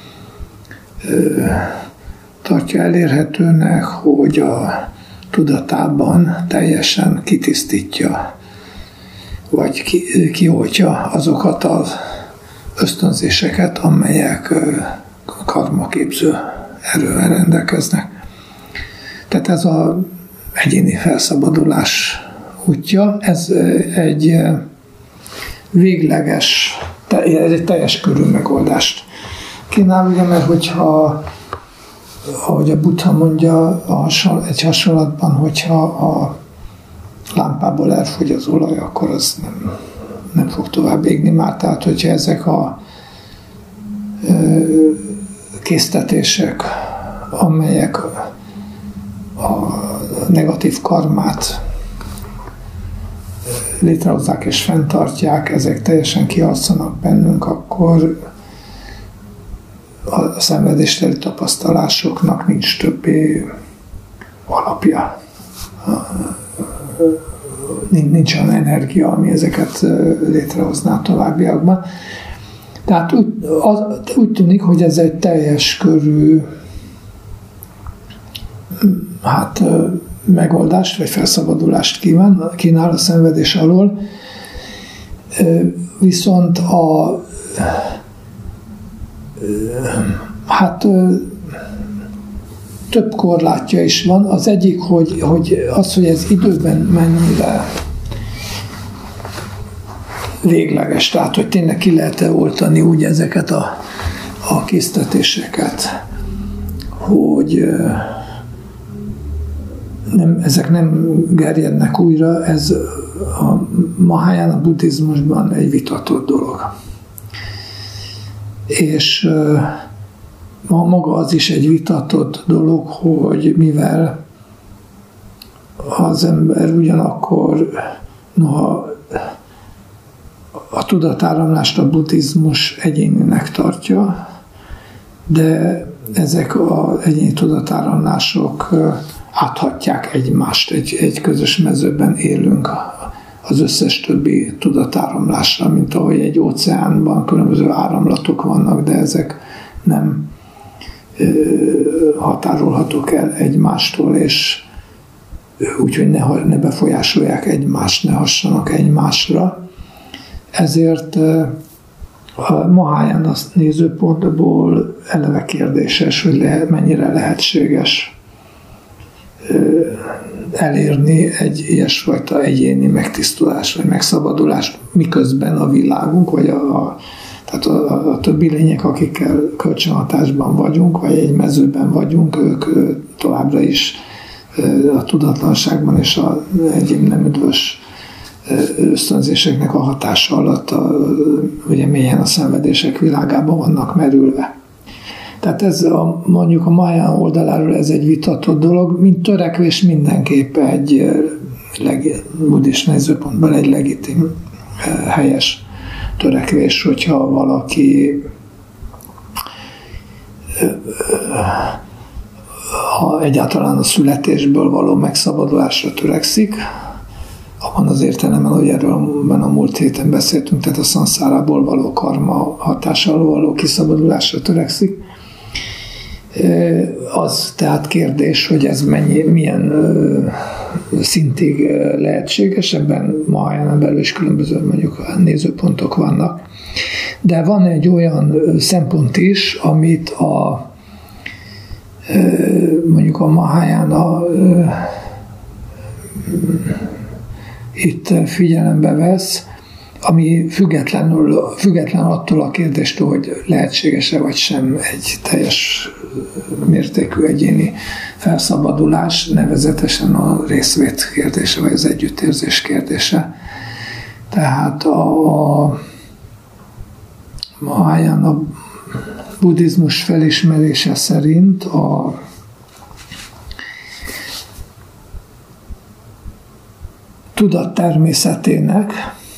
tartja elérhetőnek, hogy a tudatában teljesen kitisztítja, vagy ki, kioltja azokat az ösztönzéseket, amelyek karmaképző erővel rendelkeznek. Tehát ez az egyéni felszabadulás útja, ez egy végleges, ez egy teljes körű megoldást kínál, ugye, mert hogyha, ahogy a Buddha mondja egy hasonlatban, hogyha a lámpából elfogy az olaj, akkor az nem, nem fog tovább égni már. Tehát, hogyha ezek a ö, késztetések, amelyek a, a negatív karmát létrehozzák és fenntartják, ezek teljesen kiharcolnak bennünk, akkor a szenvedésteli tapasztalásoknak nincs többé alapja. Nincs olyan energia, ami ezeket létrehozná továbbiakban. Tehát úgy, az, úgy tűnik, hogy ez egy teljes körű hát, megoldást, vagy felszabadulást kíván, kínál a szenvedés alól. Viszont a hát több korlátja is van. Az egyik, hogy, hogy az, hogy ez időben mennyire végleges, tehát, hogy tényleg ki lehet-e oltani úgy ezeket a, a késztetéseket, hogy nem, ezek nem gerjednek újra, ez a Mahayana buddhizmusban egy vitatott dolog. És maga az is egy vitatott dolog, hogy mivel az ember ugyanakkor, noha a tudatáramlást a buddhizmus egyéninek tartja, de ezek az egyéni tudatáramlások áthatják egymást, egy, egy közös mezőben élünk az összes többi tudatáramlásra, mint ahogy egy óceánban különböző áramlatok vannak, de ezek nem ö, határolhatók el egymástól, és úgyhogy ne, ne befolyásolják egymást, ne hassanak egymásra. Ezért a Mahayana nézőpontból eleve kérdéses, hogy lehet, mennyire lehetséges elérni egy ilyesfajta egyéni megtisztulás vagy megszabadulás, miközben a világunk, vagy a, a, tehát a, a többi lények, akikkel kölcsönhatásban vagyunk, vagy egy mezőben vagyunk, ők továbbra is a tudatlanságban és a egyéb nem üdvös ösztönzéseknek a hatása alatt a, ugye mélyen a szenvedések világában vannak merülve. Tehát ez a, mondjuk a Mahayana oldaláról ez egy vitatott dolog, mint törekvés mindenképp egy buddhista nézőpontból egy legitim, helyes törekvés, hogyha valaki ha egyáltalán a születésből való megszabadulásra törekszik, abban az értelemben, hogy erről a múlt héten beszéltünk, tehát a szanszárából való karma hatása alól való kiszabadulásra törekszik, az tehát kérdés, hogy ez mennyi, milyen szintig lehetséges, ebben Mahayana belül is különböző mondjuk nézőpontok vannak. De van egy olyan szempont is, amit a mondjuk a Mahayana itt figyelembe vesz, ami függetlenül, független attól a kérdéstől, hogy lehetséges-e vagy sem egy teljes mértékű egyéni felszabadulás, nevezetesen a részvét kérdése, vagy az együttérzés kérdése. Tehát a, a Mahayana buddhizmus felismerése szerint a tudat természetének,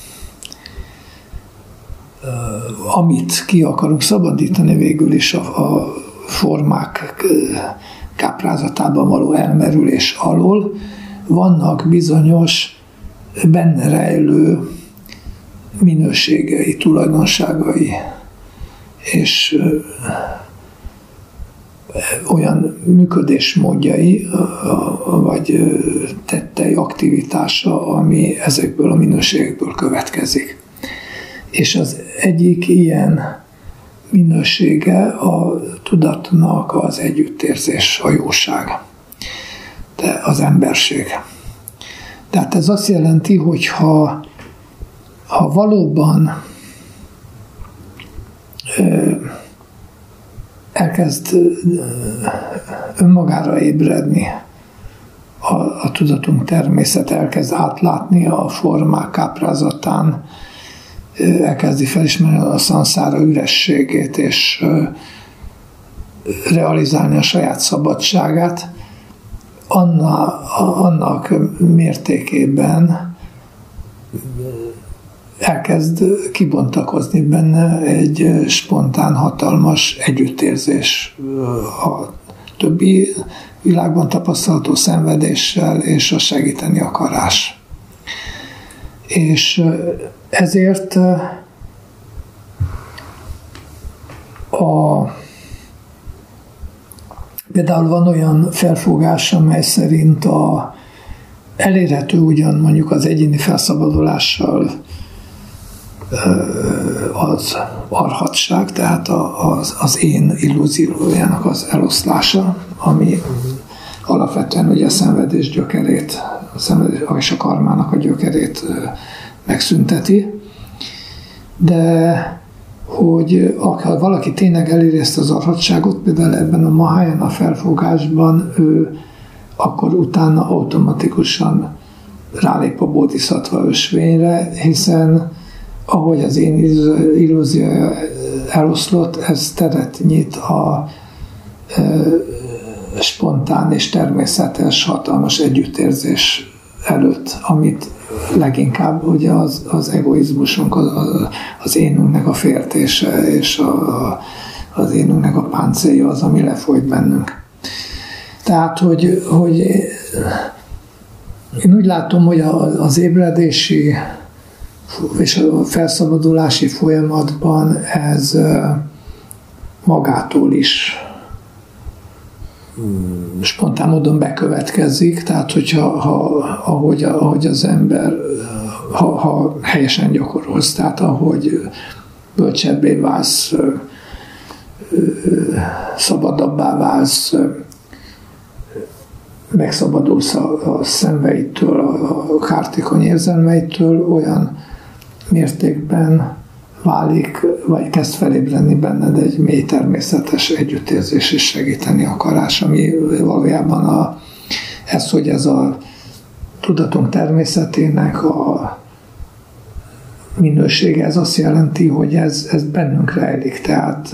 amit ki akarunk szabadítani végül is a, a formák káprázatában való elmerülés alól, vannak bizonyos benne rejlő minőségei, tulajdonságai, és olyan működésmódjai, vagy tettei aktivitása, ami ezekből a minőségekből következik. És az egyik ilyen minősége a tudatnak az együttérzés, a jóság, de az emberség. Tehát ez azt jelenti, hogy ha, ha valóban elkezd önmagára ébredni a, a tudatunk természet, elkezd átlátni a formák káprázatán, elkezdi felismerni a szanszára ürességét, és realizálni a saját szabadságát, annak, annak mértékében elkezd kibontakozni benne egy spontán, hatalmas együttérzés a többi világban tapasztalható szenvedéssel és a segíteni akarás. És ezért a, például van olyan felfogás, amely szerint a, elérhető ugyan mondjuk az egyéni felszabadulással az arhatság, tehát az, az én illúziójának az eloszlása, ami alapvetően ugye a szenvedés gyökerét, a szenvedés és a karmának a gyökerét megszünteti, de hogy ha valaki tényleg eléri ezt az arhatságot, például ebben a Mahayana felfogásban, ő akkor utána automatikusan rálép a bodhisattva ösvényre, hiszen ahogy az én illúziója eloszlott, ez teret nyit a spontán és természetes, hatalmas együttérzés előtt, amit leginkább ugye az, az egoizmusunk, az, az énünknek a féltése és a, az énünknek a páncélja az, ami lefolyt bennünk. Tehát, hogy, hogy én úgy látom, hogy az ébredési és a felszabadulási folyamatban ez magától is spontán módon bekövetkezik, tehát hogyha ha, ahogy, ahogy az ember ha, ha helyesen gyakorolsz, tehát ahogy bölcsebbé válsz, szabadabbá válsz, megszabadulsz a, a szenveidtől, a kártékony érzelmeitől, olyan mértékben válik, vagy kezd felébredni benned egy mély természetes együttérzés és segíteni akarás, ami valójában a, ez, hogy ez a tudatunk természetének a minősége, ez azt jelenti, hogy ez, ez bennünk rejlik. Tehát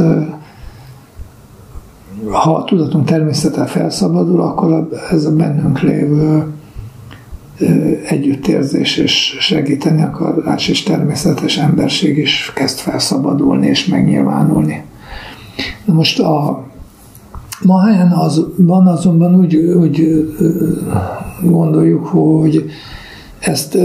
ha a tudatunk természete felszabadul, akkor ez a bennünk lévő együttérzés és segíteni akarás és természetes emberség is kezd felszabadulni és megnyilvánulni. Na most a Mahayana az, van azonban úgy, úgy gondoljuk, hogy ezt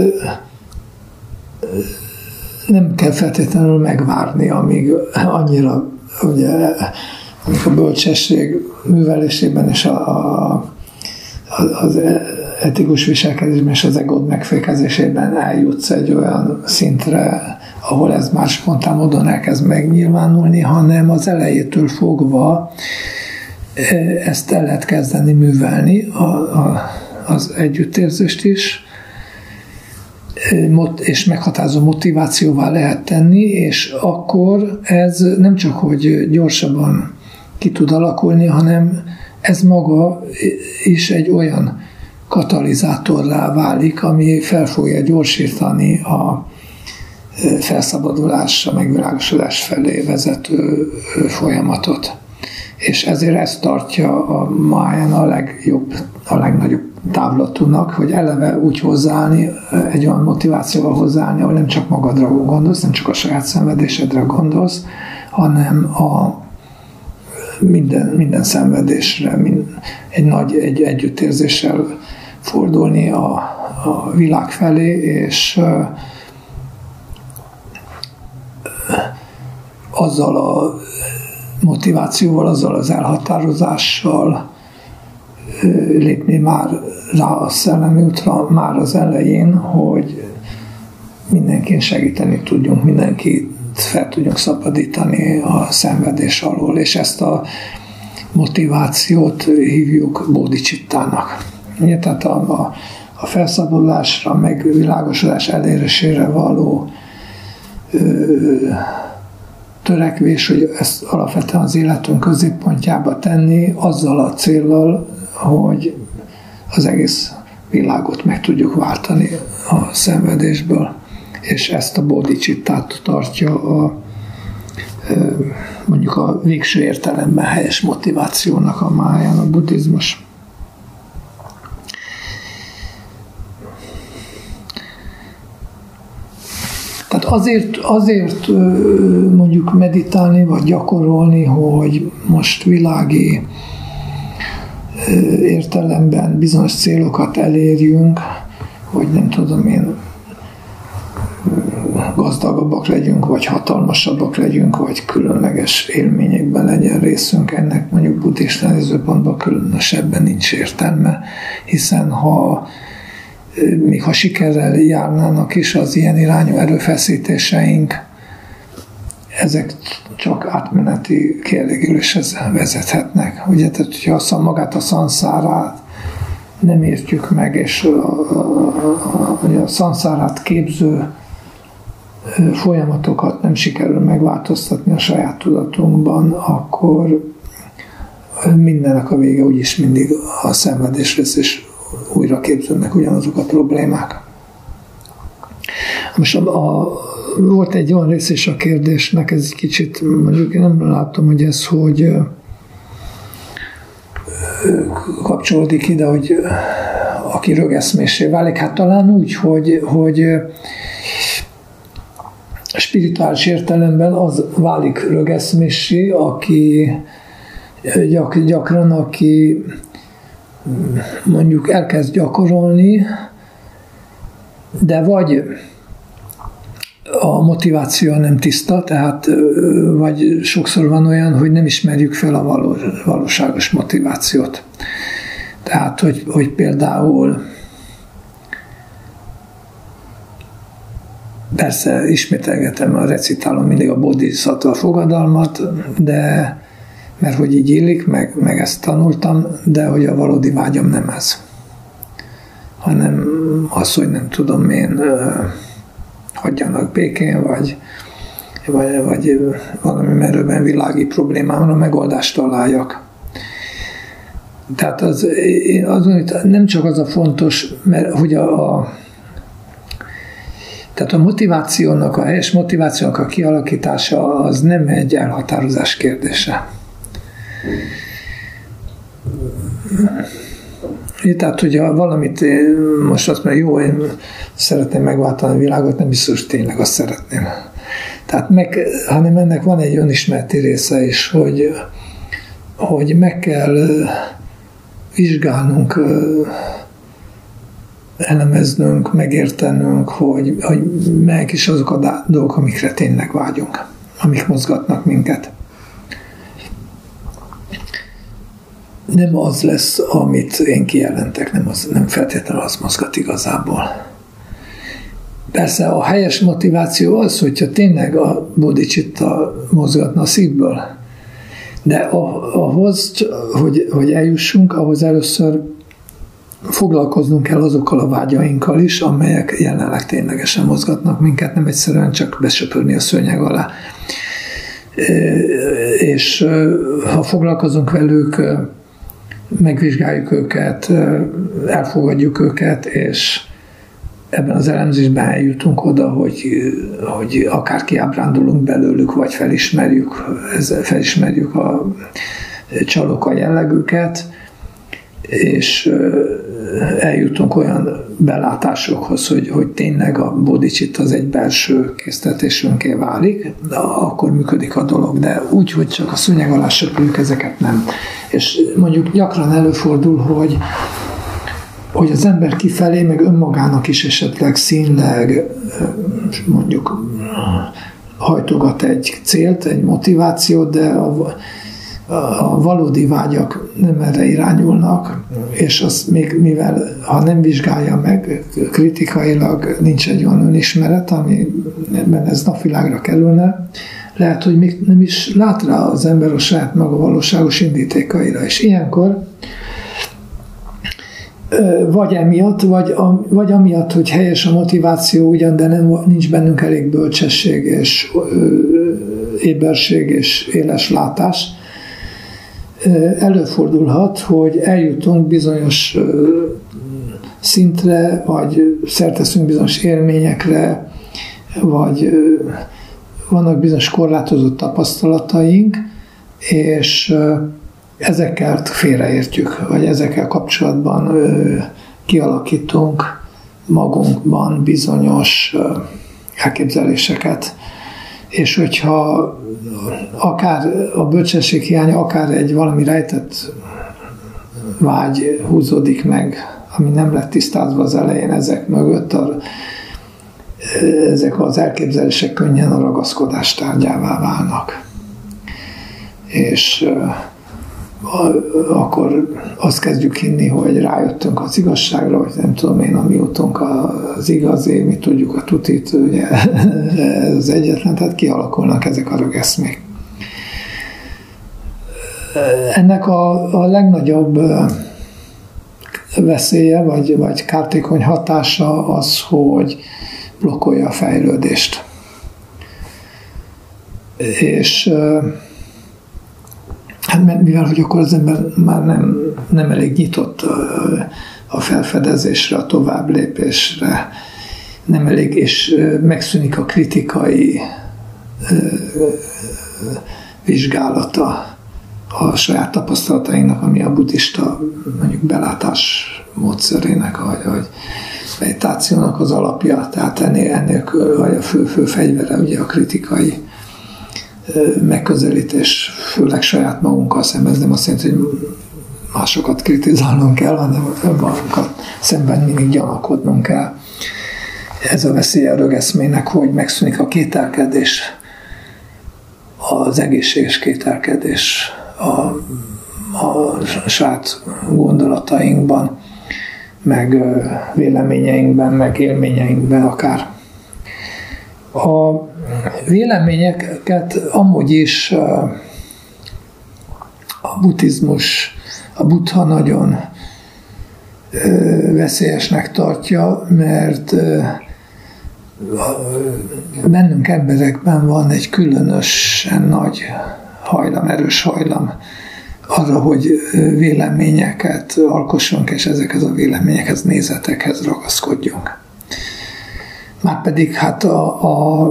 nem kell feltétlenül megvárni, amíg annyira ugye, amíg a bölcsesség művelésében és a, a, az etikus viselkedésben és az egód megfékezésében eljutsz egy olyan szintre, ahol ez már spontán módon elkezd megnyilvánulni, hanem az elejétől fogva ezt el lehet kezdeni művelni, a, a, az együttérzést is, és meghatározó motivációvá lehet tenni, és akkor ez nem csak, hogy gyorsabban ki tud alakulni, hanem ez maga is egy olyan katalizátorrá válik, ami fel fogja gyorsítani a felszabadulás, a megvilágosodás felé vezető folyamatot. És ezért ezt tartja a Mahayana a legjobb, a legnagyobb távlatúnak, hogy eleve úgy hozzáállni, egy olyan motivációval hozzáállni, ahol nem csak magadra gondolsz, nem csak a saját szenvedésedre gondolsz, hanem a minden, minden szenvedésre, mind, egy nagy egy együttérzéssel fordulni a, a világ felé, és uh, azzal a motivációval, azzal az elhatározással uh, lépni már rá a szellemi útra már az elején, hogy mindenkin segíteni tudjunk, mindenkit fel tudjunk szabadítani a szenvedés alól, és ezt a motivációt hívjuk bodhicittának. Ugye, tehát a, a, a felszabadulásra, megvilágosodás elérésére való ö, törekvés, hogy ezt alapvetően az életünk középpontjába tenni, azzal a céllal, hogy az egész világot meg tudjuk váltani a szenvedésből. És ezt a bodhicittát tartja a, mondjuk a végső értelemben helyes motivációnak a Mahayana a buddhizmus. Tehát azért, azért mondjuk meditálni, vagy gyakorolni, hogy most világi értelemben bizonyos célokat elérjünk, hogy nem tudom én, gazdagabbak legyünk, vagy hatalmasabbak legyünk, vagy különleges élményekben legyen részünk, ennek mondjuk buddhista nézőpontban különösebben nincs értelme, hiszen ha még ha sikerrel járnának is az ilyen irányú erőfeszítéseink, ezek csak átmeneti kielégüléshez vezethetnek. Ugye, tehát, hogyha magát a szanszárát nem értjük meg, és a, a, a, a szanszárát képző folyamatokat nem sikerül megváltoztatni a saját tudatunkban, akkor mindennek a vége úgyis mindig a szenvedés lesz, és újra képződnek ugyanazok a problémák. Most a, a, volt egy olyan rész is a kérdésnek, ez egy kicsit, mondjuk én nem látom, hogy ez, hogy kapcsolódik ide, hogy aki rögeszméssé válik, hát talán úgy, hogy, hogy spirituális értelemben az válik rögeszméssé, aki gyak, gyakran, aki mondjuk elkezd gyakorolni, de vagy a motiváció nem tiszta, tehát vagy sokszor van olyan, hogy nem ismerjük fel a való, valóságos motivációt. Tehát, hogy, hogy például persze ismételgetem, recitálom mindig a bodhisattva fogadalmat, de mert hogy így illik, meg, meg ezt tanultam, de hogy a valódi vágyam nem ez. Hanem az, hogy nem tudom én, hagyjanak békén, vagy, vagy, vagy valami merőben világi problémámra megoldást találjak. Tehát az, az, nem csak az a fontos, mert hogy a, a tehát a motivációnak, a helyes motivációnak a kialakítása az nem egy elhatározás kérdése. Tehát, hogyha valamit, most azt mondja, jó, én szeretném megváltani a világot, nem biztos, hogy tényleg azt szeretném. Tehát meg, hanem ennek van egy önismereti része is, hogy, hogy meg kell vizsgálnunk, elemeznünk, megértenünk, hogy, hogy melyek is azok a dolgok, amikre tényleg vágyunk, amik mozgatnak minket. Nem az lesz, amit én kijelentek, nem, az, nem feltétlenül az mozgat igazából. Persze a helyes motiváció az, hogyha tényleg a bodhicitta mozgatna a szívből. De ahhoz, hogy, hogy eljussunk, ahhoz először foglalkoznunk kell azokkal a vágyainkkal is, amelyek jelenleg ténylegesen mozgatnak minket, nem egyszerűen csak besöpörni a szőnyeg alá. És ha foglalkozunk velük, megvizsgáljuk őket, elfogadjuk őket, és ebben az elemzésben eljutunk oda, hogy, hogy akár kiábrándulunk belőlük, vagy felismerjük, felismerjük a csalóka jellegüket, és eljutunk olyan belátásokhoz, hogy, hogy tényleg a bodhicitta az egy belső késztetésünké válik, akkor működik a dolog, de úgy, hogy csak a szőnyeg alá söpörjük, ezeket nem. És mondjuk gyakran előfordul, hogy, hogy az ember kifelé, meg önmagának is esetleg színleg mondjuk hajtogat egy célt, egy motivációt, de a a valódi vágyak nem erre irányulnak, és azt még, mivel ha nem vizsgálja meg kritikailag, nincs egy olyan önismeret, amiben ez napvilágra kerülne, lehet, hogy még nem is lát rá az ember a saját maga valóságos indítékaira. És ilyenkor vagy emiatt, vagy, vagy amiatt, hogy helyes a motiváció ugyan, de nem, nincs bennünk elég bölcsesség, és éberség, és éles látás, előfordulhat, hogy eljutunk bizonyos szintre, vagy szerteszünk bizonyos élményekre, vagy vannak bizonyos korlátozott tapasztalataink, és ezekkel félreértjük, vagy ezekkel kapcsolatban kialakítunk magunkban bizonyos elképzeléseket. És hogyha akár a bölcsesség hiánya, akár egy valami rejtett vágy húzódik meg, ami nem lett tisztázva az elején ezek mögött, a, ezek az elképzelések könnyen a ragaszkodás tárgyává válnak. És akkor azt kezdjük hinni, hogy rájöttünk az igazságra, vagy nem tudom én, a mi útunk az igazi, mi tudjuk a tutit, ugye ez az egyetlen, tehát kialakulnak ezek a rögeszmék. Ennek a, a legnagyobb veszélye, vagy, vagy kártékony hatása az, hogy blokkolja a fejlődést. És hát mivel, hogy akkor az ember már nem, nem elég nyitott a felfedezésre, a tovább lépésre, nem elég, és megszűnik a kritikai vizsgálata, a saját tapasztalatainknak, ami a buddhista mondjuk belátás módszerének, vagy, vagy meditációnak az alapja, tehát ennél, ennél vagy a fő, fő fegyvere ugye a kritikai megközelítés, főleg saját magunkkal szemben. Ez nem azt jelenti, hogy másokat kritizálnunk kell, hanem magunkat szemben mindig gyanakodnunk kell. Ez a veszélye a rögeszmének, hogy megszűnik a kételkedés, az egészséges kételkedés a, a saját gondolatainkban, meg véleményeinkben, meg élményeinkben akár. A véleményeket amúgy is a buddhizmus, a buddha nagyon veszélyesnek tartja, mert bennünk emberekben van egy különösen nagy hajlam, erős hajlam arra, hogy véleményeket alkossunk, és ezekhez a véleményekhez, nézetekhez ragaszkodjunk. Márpedig hát a, a,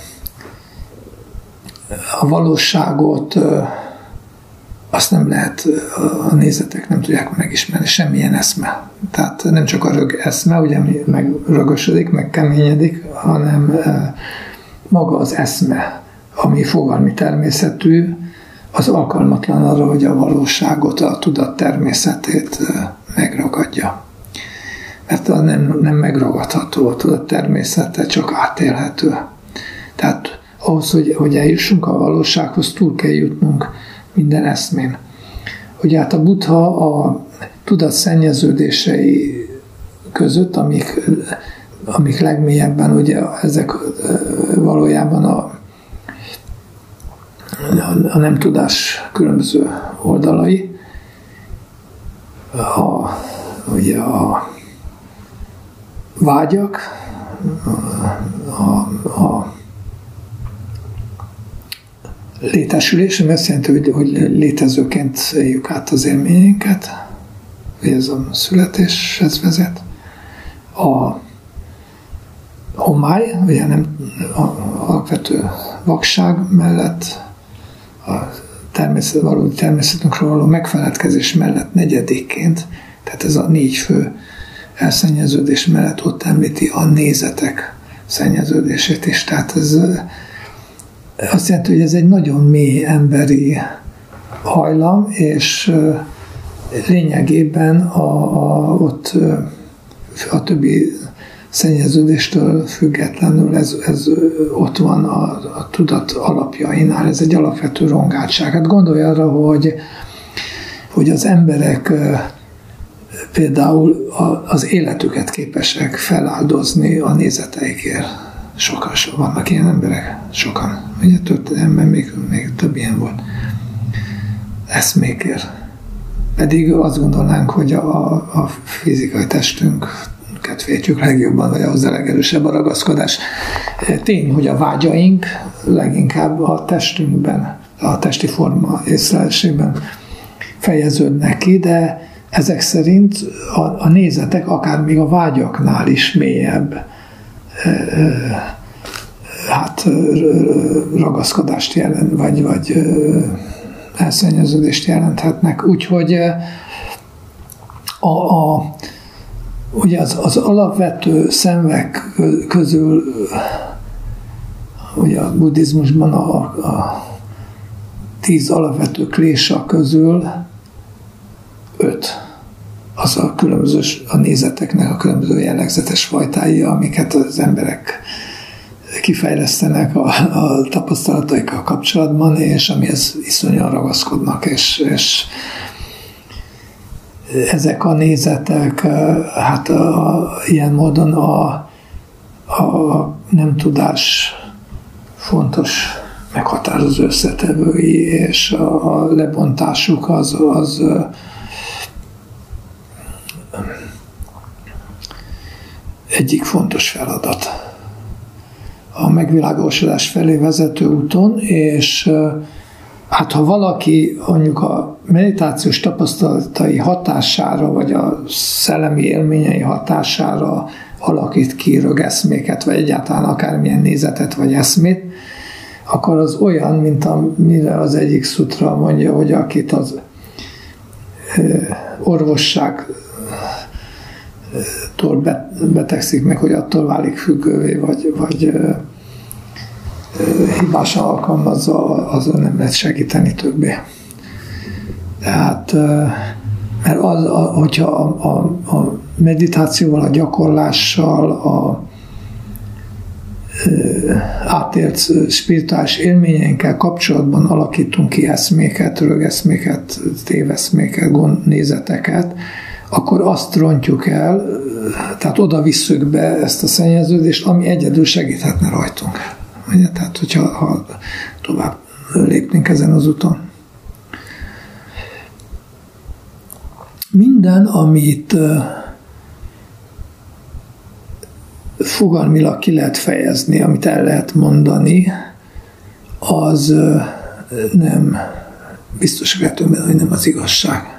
a valóságot azt nem lehet, a nézetek nem tudják megismerni, semmilyen eszme. Tehát nem csak a rög eszme, ugye meg rögösödik, meg keményedik, hanem maga az eszme, ami fogalmi természetű, az alkalmatlan arra, hogy a valóságot, a tudat természetét megragadja. Mert nem, nem megragadható, a tudat természete csak átélhető. Tehát ahhoz, hogy, hogy eljussunk a valósághoz, túl kell jutnunk minden eszmén. Ugye hát a Buddha a tudat szennyeződései között, amik, amik legmélyebben, ugye ezek valójában a, a nem tudás különböző oldalai, a, ugye a vágyak, a, a létesülés, ami azt jelenti, hogy, hogy létezőként éljük át az élményeinket, hogy ez a születéshez vezet. A homály, ugye nem a alapvető vakság mellett, a természet, valódi természetünkről való megfeledkezés mellett negyedikként, tehát ez a négy fő elszennyeződés mellett ott említi a nézetek szennyeződését is. Tehát ez azt jelenti, hogy ez egy nagyon mély emberi hajlam, és lényegében a, a, ott a többi szennyeződéstől függetlenül ez, ez ott van a, a tudat alapjainál. Ez egy alapvető rongáltság. Hát gondolj arra, hogy, hogy az emberek például az életüket képesek feláldozni a nézeteikért. Sokan, vannak ilyen emberek, sokan. Ugye történelemben még, még több ilyen volt. Eszmékért. Pedig azt gondolnánk, hogy a, a fizikai testünket féltjük legjobban, vagy ahhoz a legerősebb a ragaszkodás. Tény, hogy a vágyaink leginkább a testünkben, a testi forma észlelésében fejeződnek ki, de ezek szerint a, a nézetek akár még a vágyaknál is mélyebb hát ragaszkodást jelent, vagy, vagy elszennyeződést jelenthetnek. Úgyhogy a, a, ugye az, az alapvető szemek közül ugye a buddhizmusban a, a tíz alapvető klésa közül öt az a különböző a nézeteknek a különböző jellegzetes fajtái, amiket az emberek kifejlesztenek a, a tapasztalataikkal kapcsolatban, és amihez iszonyan ragaszkodnak, és, és ezek a nézetek hát a, a, ilyen módon a, a nem tudás fontos meghatározó összetevői, és a, a lebontásuk az, az egyik fontos feladat a megvilágosodás felé vezető úton, és hát ha valaki mondjuk a meditációs tapasztalatai hatására, vagy a szellemi élményei hatására alakít ki rögeszméket, vagy egyáltalán akármilyen nézetet, vagy eszmét, akkor az olyan, mint amire az egyik szutra mondja, hogy akit az orvosságtól betegszik meg, hogy attól válik függővé, vagy, vagy hibásan alkalmazza, azon nem lehet segíteni többé. Tehát, mert az, hogyha a, a, a meditációval, a gyakorlással, a átélt spirituális élményeinkkel kapcsolatban alakítunk ki eszméket, rögeszméket, téveszméket, gondnézeteket, akkor azt rontjuk el, tehát oda visszük be ezt a szennyeződést, ami egyedül segíthetne rajtunk. Ugye? Tehát, hogyha ha tovább lépnénk ezen az úton. Minden, amit fogalmilag ki lehet fejezni, amit el lehet mondani, az nem biztos lehetően, hogy nem az igazság.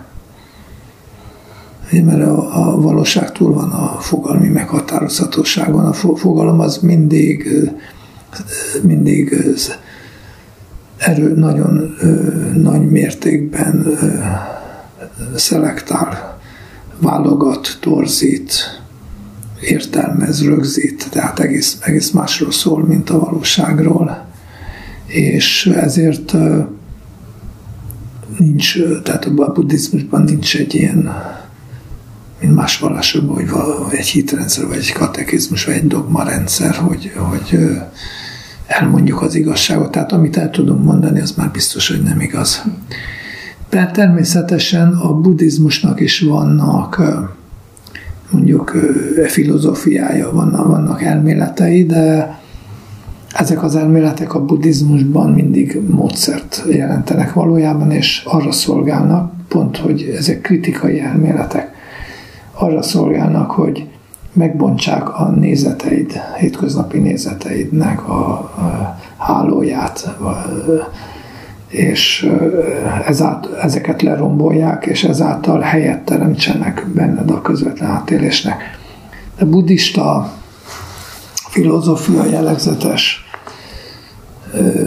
Mert a, a valóság túl van a fogalmi meghatározhatóságon. A fogalom az mindig, mindig erő, nagyon nagy mértékben szelektál, válogat, torzít, értelmez, rögzít, tehát egész, egész másról szól, mint a valóságról. És ezért nincs, tehát a buddhizmusban nincs egy ilyen, mint más vallásokban, hogy egy hitrendszer, vagy egy katekizmus, vagy egy dogmarendszer, hogy, hogy elmondjuk az igazságot. Tehát amit el tudunk mondani, az már biztos, hogy nem igaz. De természetesen a buddhizmusnak is vannak mondjuk filozófiája, vannak, vannak elméletei, de ezek az elméletek a buddhizmusban mindig módszert jelentenek valójában, és arra szolgálnak, pont, hogy ezek kritikai elméletek, arra szolgálnak, hogy megbontsák a nézeteid, hétköznapi nézeteidnek a, a hálóját, és ezáltal, ezeket lerombolják, és ezáltal helyet teremtsenek benned a közvetlen átélésnek. De buddhista filozófia jellegzetes ö,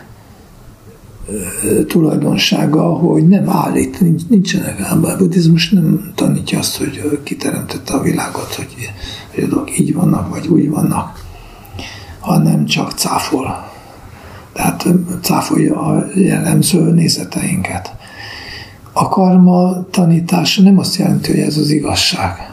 ö, tulajdonsága, hogy nem állít, nincs, nincsenek ám. A buddhizmus nem tanítja azt, hogy kiteremtette a világot, hogy, hogy a dolgok így vannak, vagy úgy vannak, hanem csak cáfol. Tehát cáfolja a jellemző nézeteinket. A karma tanítása nem azt jelenti, hogy ez az igazság.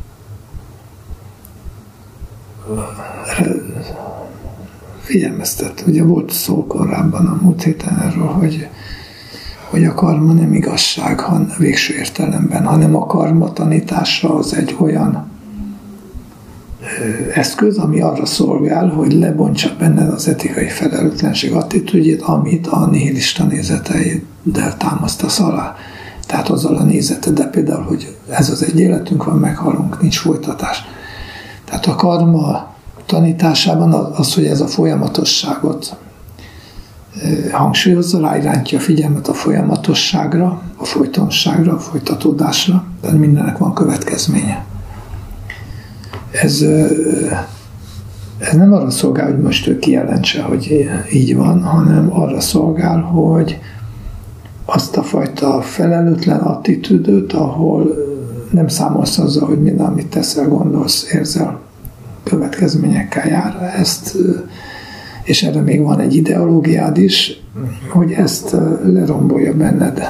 Figyelmeztet, ugye volt szó korábban a múlt héten erről, hogy, hogy a karma nem igazság, hanem végső értelemben, hanem a karma tanítása az egy olyan eszköz, ami arra szolgál, hogy lebontsa benned az etikai felelőtlenség attitűdjét, amit a nihilista nézeteiddel támasztasz alá. Tehát azzal a nézeteddel például, hogy ez az egy életünk van, meghalunk, nincs folytatás. Tehát a karma tanításában az, hogy ez a folyamatosságot hangsúlyozza, ráirányítja a figyelmet a folyamatosságra, a folytonosságra, a folytatódásra, de mindennek van következménye. Ez, ez nem arra szolgál, hogy most ő kijelentse, hogy így van, hanem arra szolgál, hogy azt a fajta felelőtlen attitűdöt, ahol nem számolsz azzal, hogy minden, amit teszel, gondolsz, érzel, következményekkel jár, ezt, és erre még van egy ideológiád is, hogy ezt lerombolja benned.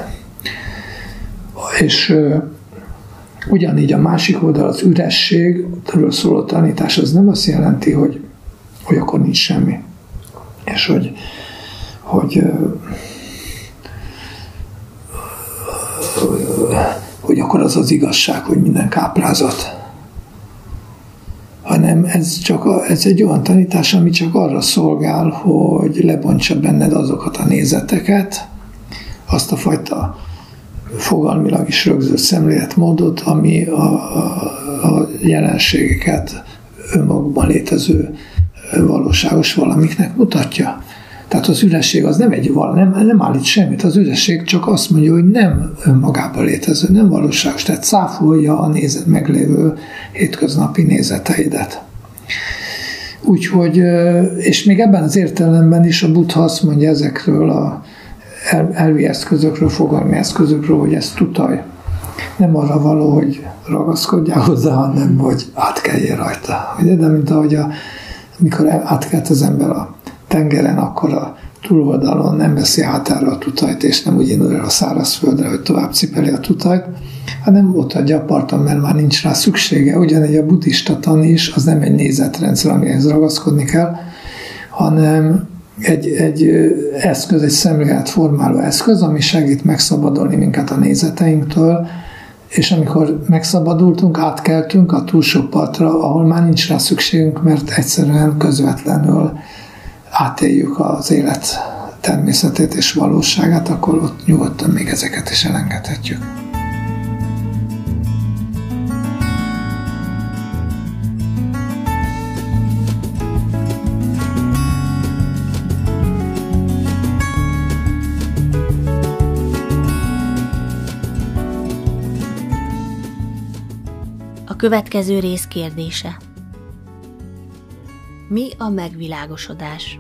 És ugyanígy a másik oldal, az ürességről szóló tanítás, az nem azt jelenti, hogy, hogy akkor nincs semmi. És hogy, hogy, hogy akkor az az igazság, hogy minden káprázat. Hanem ez, csak a, ez egy olyan tanítás, ami csak arra szolgál, hogy lebontsa benned azokat a nézeteket, azt a fajta fogalmilag is rögzült szemléletmódot, ami a, a, a jelenségeket önmagukban létező valóságos valamiknek mutatja. Tehát az üresség az nem egy val, nem, nem állít semmit, az üresség csak azt mondja, hogy nem önmagában létező, nem valóságos, tehát cáfolja a nézet meglévő hétköznapi nézeteidet. Úgyhogy, és még ebben az értelemben is a Buddha azt mondja ezekről a elvi eszközökről, fogalmi eszközökről, hogy ez tutaj. Nem arra való, hogy ragaszkodjál hozzá, hanem hogy átkeljél rajta. Ugye? De mint ahogy a, amikor átkelt az ember a tengeren, akkor a túloldalon nem veszi hátára a tutajt, és nem úgy indul el a szárazföldre, hogy tovább cipeli a tutajt, hanem ott hagyja a parton, mert már nincs rá szüksége. Ugyanígy a buddhista tan is, az nem egy nézetrendszer, amihez ragaszkodni kell, hanem egy, egy eszköz, egy szemlélet formáló eszköz, ami segít megszabadulni minket a nézeteinktől, és amikor megszabadultunk, átkeltünk a túlsó partra, ahol már nincs rá szükségünk, mert egyszerűen közvetlenül átéljük az élet természetét és valóságát, akkor ott nyugodtan még ezeket is elengedhetjük. A következő rész kérdése. Mi a megvilágosodás?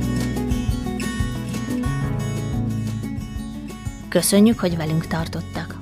Köszönjük, hogy velünk tartottak!